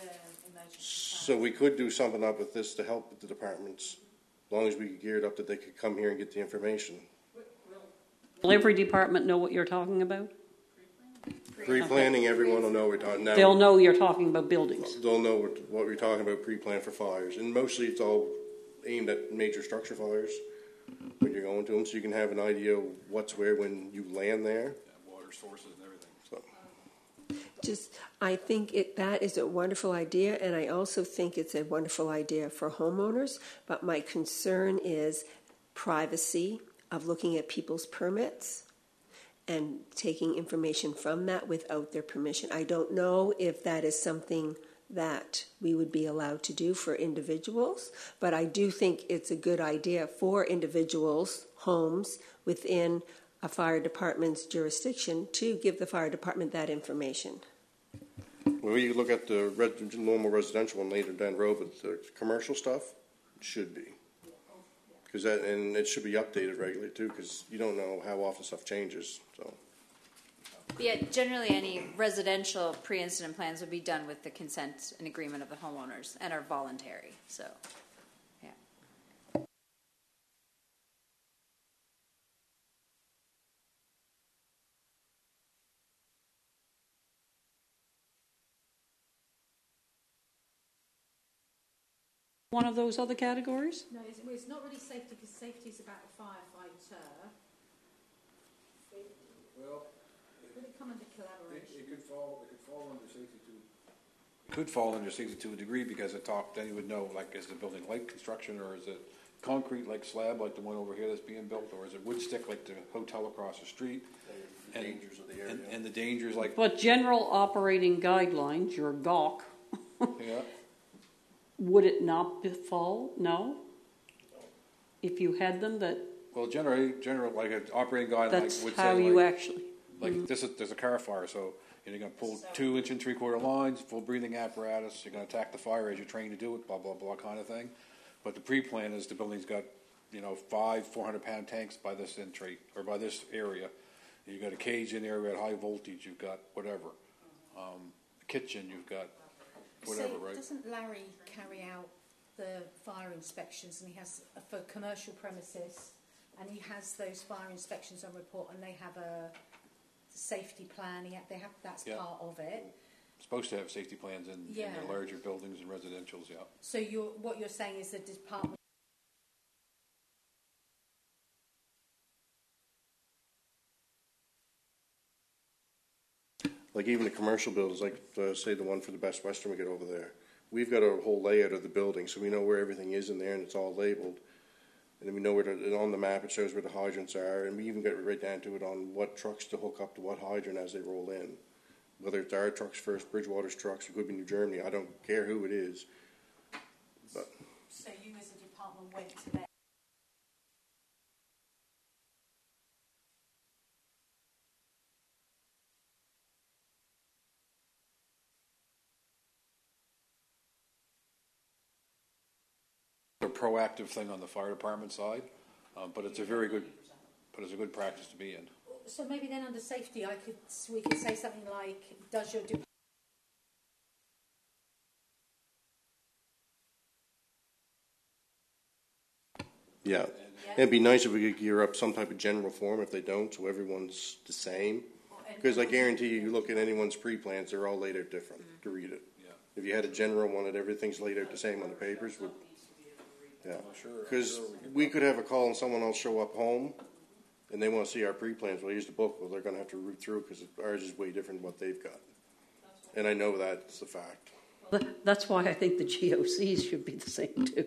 So we could do something up with this to help with the departments, as long as we get geared up that they could come here and get the information. Will every department know what you're talking about? Pre-planning, everyone will know what we're talking about. They'll know you're talking about buildings. They'll know what, what we're talking about pre-plan for fires. And mostly it's all aimed at major structure fires when you're going to them, so you can have an idea of what's where when you land there. Yeah, water sources and everything. So. Just, I think it, that is a wonderful idea, and I also think it's a wonderful idea for homeowners, but my concern is privacy of looking at people's permits and taking information from that without their permission. I don't know if that is something that we would be allowed to do for individuals, but I do think it's a good idea for individuals, homes within a fire department's jurisdiction to give the fire department that information. Well, you look at the red, normal residential one later down the road, but the commercial stuff should be. Because that, and it should be updated regularly too, because you don't know how often stuff changes. So. But yeah, generally any residential pre-incident plans would be done with the consent and agreement of the homeowners and are voluntary. So, yeah. One of those other categories? No, it's, well, it's not really safety, because safety is about the firefighter. Well, Would it come under collaboration? It, it could fall. It could fall under safety to. It could fall under safety to a degree because it talked. Then you would know, like, is the building light construction, or is it concrete like slab like the one over here that's being built, or is it wood stick like the hotel across the street? And, and dangers of the area. And, and the dangers like. But general operating guidelines, your G O C. Yeah. Would it not fall? No? If you had them that... Well, generally, general, like an operating guideline That's would how say, you like, actually... like mm-hmm. this is, there's a car fire, so you're going to pull two inch and three quarter lines, full breathing apparatus, you're going to attack the fire as you're trained to do it, blah, blah, blah kind of thing. But the pre-plan is the building's got, you know, five four hundred pound tanks by this entry, or by this area. You've got a cage in there, you've got high voltage, you've got whatever. Um, kitchen, you've got whatever, so right? Doesn't Larry carry out the fire inspections, and he has uh, for commercial premises, and he has those fire inspections on report, and they have a safety plan. He ha- they have that's Yeah. part of it. Supposed to have safety plans in, in Yeah. the larger buildings and residentials, yeah. So you're what you're saying is the department. Like even the commercial buildings, like uh, say the one for the Best Western we get over there, we've got a whole layout of the building, so we know where everything is in there, and it's all labeled. And then we know where the, and on the map it shows where the hydrants are, and we even get right down to it on what trucks to hook up to what hydrant as they roll in. Whether it's our trucks first, Bridgewater's trucks, it could be New Germany, I don't care who it is. But So you as a department went to them. A proactive thing on the fire department side, um, but it's a very good, but it's a good practice to be in. So maybe then under safety, I could we could say something like, "Does your department?" yeah, it'd be nice if we could gear up some type of general form if they don't, so everyone's the same. Because I guarantee you, you look at anyone's pre-plans, they're all laid out different mm-hmm. to read it. Yeah. If you had a general one that everything's laid out the same on the papers, would yeah. Because sure we could have a call and someone else show up home, and they want to see our pre-plans. Well, here's the book. Well, they're going to have to root through because ours is way different than what they've got. And I know that's the fact. That's why I think the G O Cs should be the same too.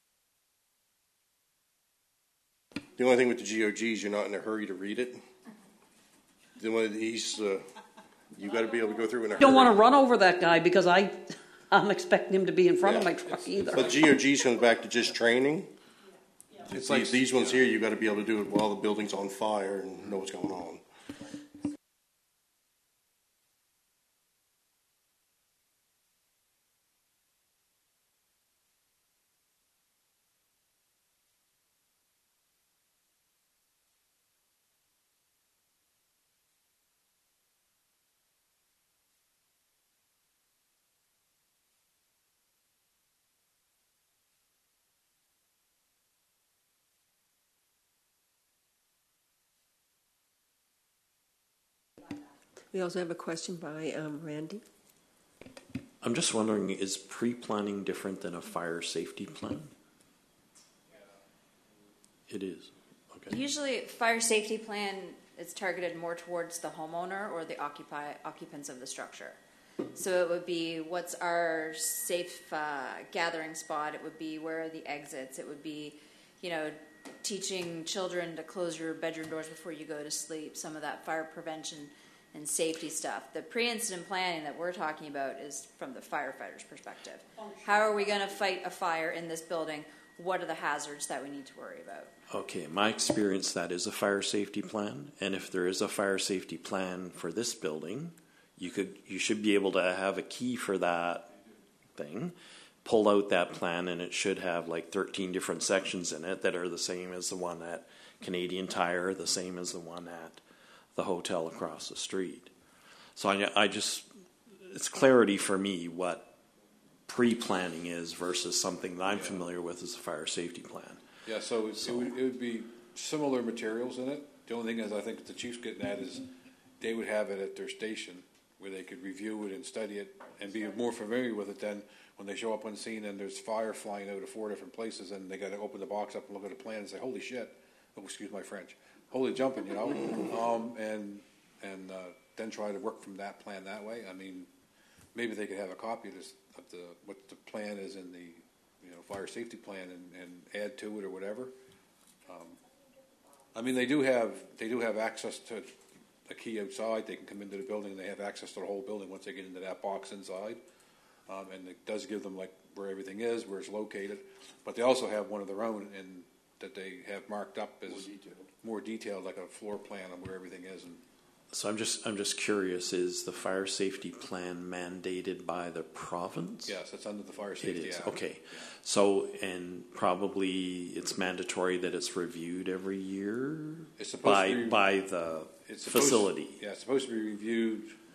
The only thing with the G O Gs, you're not in a hurry to read it. The one he's, uh, you got to be able to go through in a hurry. I don't want to run over that guy because I, I'm expecting him to be in front Yeah. of my truck either. But G O Gs comes back to just training. It's It's like- like these ones here, you got to be able to do it while the building's on fire and know what's going on. We also have a question by um, Randy. I'm just wondering, is pre-planning different than a fire safety plan? It is. Okay. Usually, fire safety plan is targeted more towards the homeowner or the occupy occupants of the structure. So it would be what's our safe uh, gathering spot. It would be where are the exits. It would be, you know, teaching children to close your bedroom doors before you go to sleep. Some of that fire prevention and safety stuff. The pre-incident planning that we're talking about is from the firefighter's perspective. How are we going to fight a fire in this building? What are the hazards that we need to worry about? Okay, in my experience, that is a fire safety plan, and if there is a fire safety plan for this building, you could, you should be able to have a key for that thing, pull out that plan, and it should have like thirteen different sections in it that are the same as the one at Canadian Tire, the same as the one at the hotel across the street. So I, I just, it's clarity for me what pre-planning is versus something that I'm familiar with as a fire safety plan. Yeah, so, it, So- it, would, it would be similar materials in it. The only thing is, I think the chief's getting at is they would have it at their station where they could review it and study it and be more familiar with it than when they show up on scene and there's fire flying out of four different places and they got to open the box up and look at the plan and say, holy shit, oh, excuse my French, holy jumping, you know, um, and and uh, then try to work from that plan that way. I mean, maybe they could have a copy of, this, of the what the plan is in the you know fire safety plan and, and add to it or whatever. Um, I mean, they do have they do have access to a key outside. They can come into the building and they have access to the whole building once they get into that box inside. Um, and it does give them like where everything is, where it's located. But they also have one of their own and that they have marked up as more detailed, more detailed like a floor plan of where everything is. And So I'm just I'm just curious, is the fire safety plan mandated by the province? yes, it's under the Fire It Safety is, Act. okay. So, and probably it's mandatory that it's reviewed every year It's supposed by to be, by the it's supposed, facility. Yeah, it's supposed to be reviewed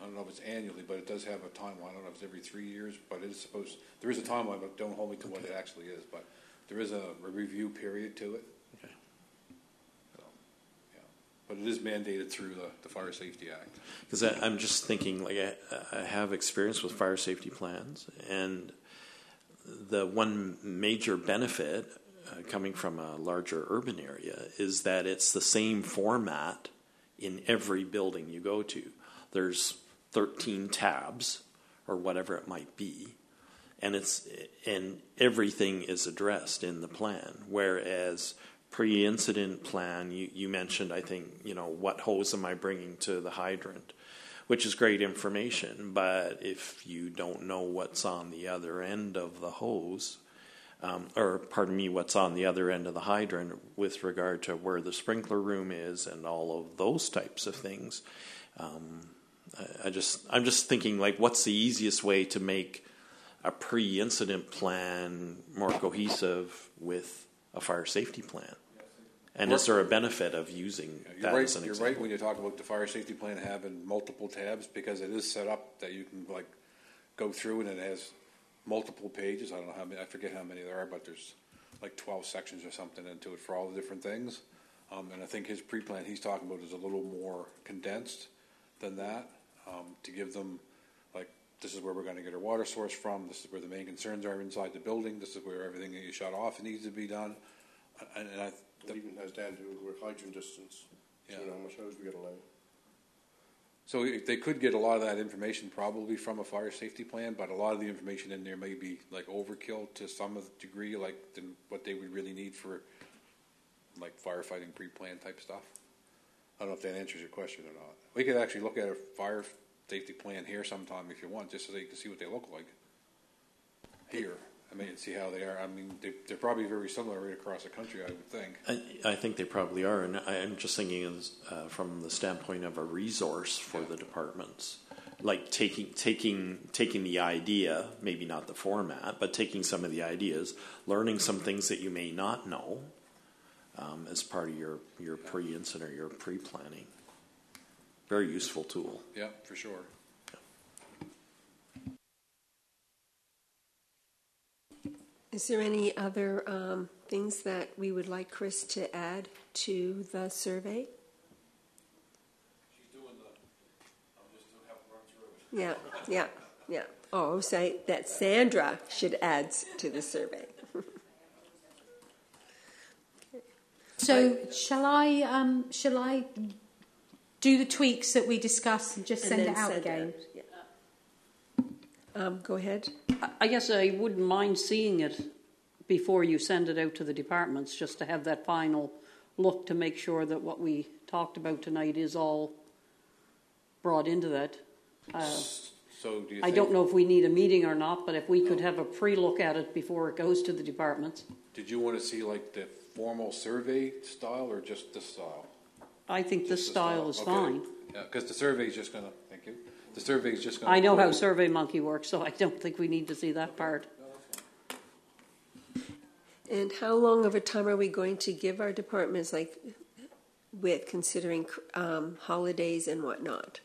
I don't know if it's annually, but it does have a timeline. I don't know if it's every three years, but it is supposed, there is a timeline, but don't hold me to what it actually is. But there is a, a review period to it. Okay. So, yeah. But it is mandated through the, the Fire Safety Act. Because I'm just thinking, like, I, I have experience with fire safety plans, and the one major benefit uh, coming from a larger urban area is that it's the same format in every building you go to. There's thirteen tabs or whatever it might be, and it's and everything is addressed in the plan. Whereas pre-incident plan, you, you mentioned, I think, you know, what hose am I bringing to the hydrant, which is great information, but if you don't know what's on the other end of the hose, um, or pardon me, what's on the other end of the hydrant with regard to where the sprinkler room is and all of those types of things, um, I, I just, I'm just thinking, like, what's the easiest way to make a pre-incident plan more cohesive with a fire safety plan? And is there a benefit of using You're that right, as an you're example? right when you talk about the fire safety plan having multiple tabs, because it is set up that you can, like, go through and it has multiple pages. I don't know how many, I forget how many there are, but there's like twelve sections or something into it for all the different things. Um, and I think his pre-plan he's talking about is a little more condensed than that, um, to give them, like, this is where we're going to get our water source from, this is where the main concerns are inside the building, this is where everything that you shut off needs to be done. And, and I It even has down to where hydrant distance. Yeah. So you know how much hose we got to lay. So if they could get a lot of that information probably from a fire safety plan, but a lot of the information in there may be like overkill to some degree, like than what they would really need for like firefighting pre-plan type stuff. I don't know if that answers your question or not. We could actually look at a fire safety plan here sometime if you want, just so that you can see what they look like here. I mean, see how they are. I mean, they, they're probably very similar right across the country, I would think. I, I think they probably are, and I, I'm just thinking as, uh, from the standpoint of a resource for the departments, like taking taking taking the idea, maybe not the format, but taking some of the ideas, learning some things that you may not know um, as part of your your pre-incident or your pre-planning. Very useful tool. Yeah, for sure. Is there any other um, things that we would like Chris to add to the survey? She's doing the, I'm just going to have to run through it. Yeah, yeah, yeah. Oh, say that Sandra should add to the survey. So shall I um, shall I do the tweaks that we discussed and just And send then it out send it again? out, yeah. Um, go ahead. I guess I wouldn't mind seeing it before you send it out to the departments, just to have that final look to make sure that what we talked about tonight is all brought into that. Uh, So do you I think, don't know if we need a meeting or not, but if we could have a pre-look at it before it goes to the departments. did you want to see like the formal survey style or just this style? I think this Just the style is Okay. fine. Yeah, because the survey's just going to, thank you, the survey's just going to. I know how SurveyMonkey works, so I don't think we need to see that part. And how long of a time are we going to give our departments, like, with considering um, holidays and whatnot?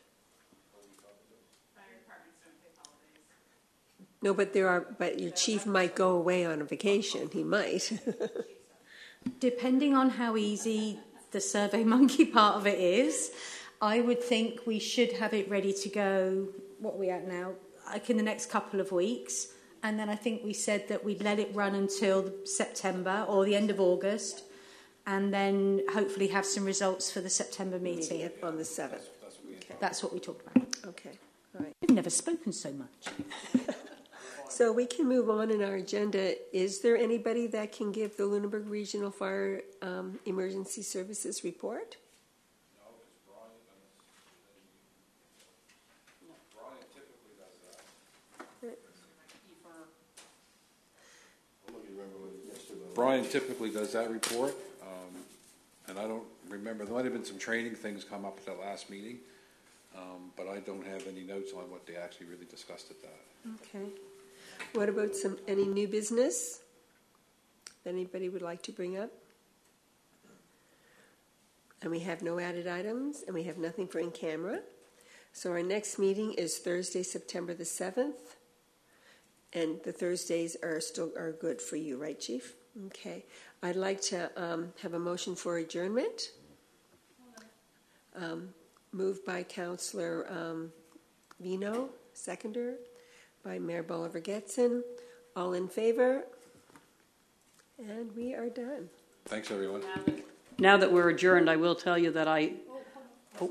No, but there are. But your chief might go away on a vacation. He might. Depending on how easy the SurveyMonkey part of it is, I would think we should have it ready to go. What are we at now? Like in the next couple of weeks. And then I think we said that we'd let it run until September or the end of August, and then hopefully have some results for the September meeting. Meeting on the seventh. Okay. That's what we talked about. Okay. All right. We've never spoken so much. So we can move on in our agenda. Is there anybody that can give the Lunenburg Regional Fire um, Emergency Services report? No, it's Brian. Brian typically does that. Brian typically does that report, um, and I don't remember, there might have been some training things come up at that last meeting, um, but I don't have any notes on what they actually really discussed at that. Okay. What about some any new business that anybody would like to bring up? And we have no added items, and we have nothing for in camera. So our next meeting is Thursday, September the seventh. And the Thursdays are still are good for you, right, Chief? Okay. I'd like to um, have a motion for adjournment. Um, moved by Councillor um, Vino, seconder by Mayor Bolivar-Getson. All in favor? And we are done. Thanks, everyone. Now that we're adjourned, I will tell you that I. Oh.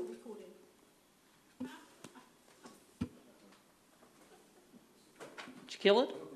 Did you kill it?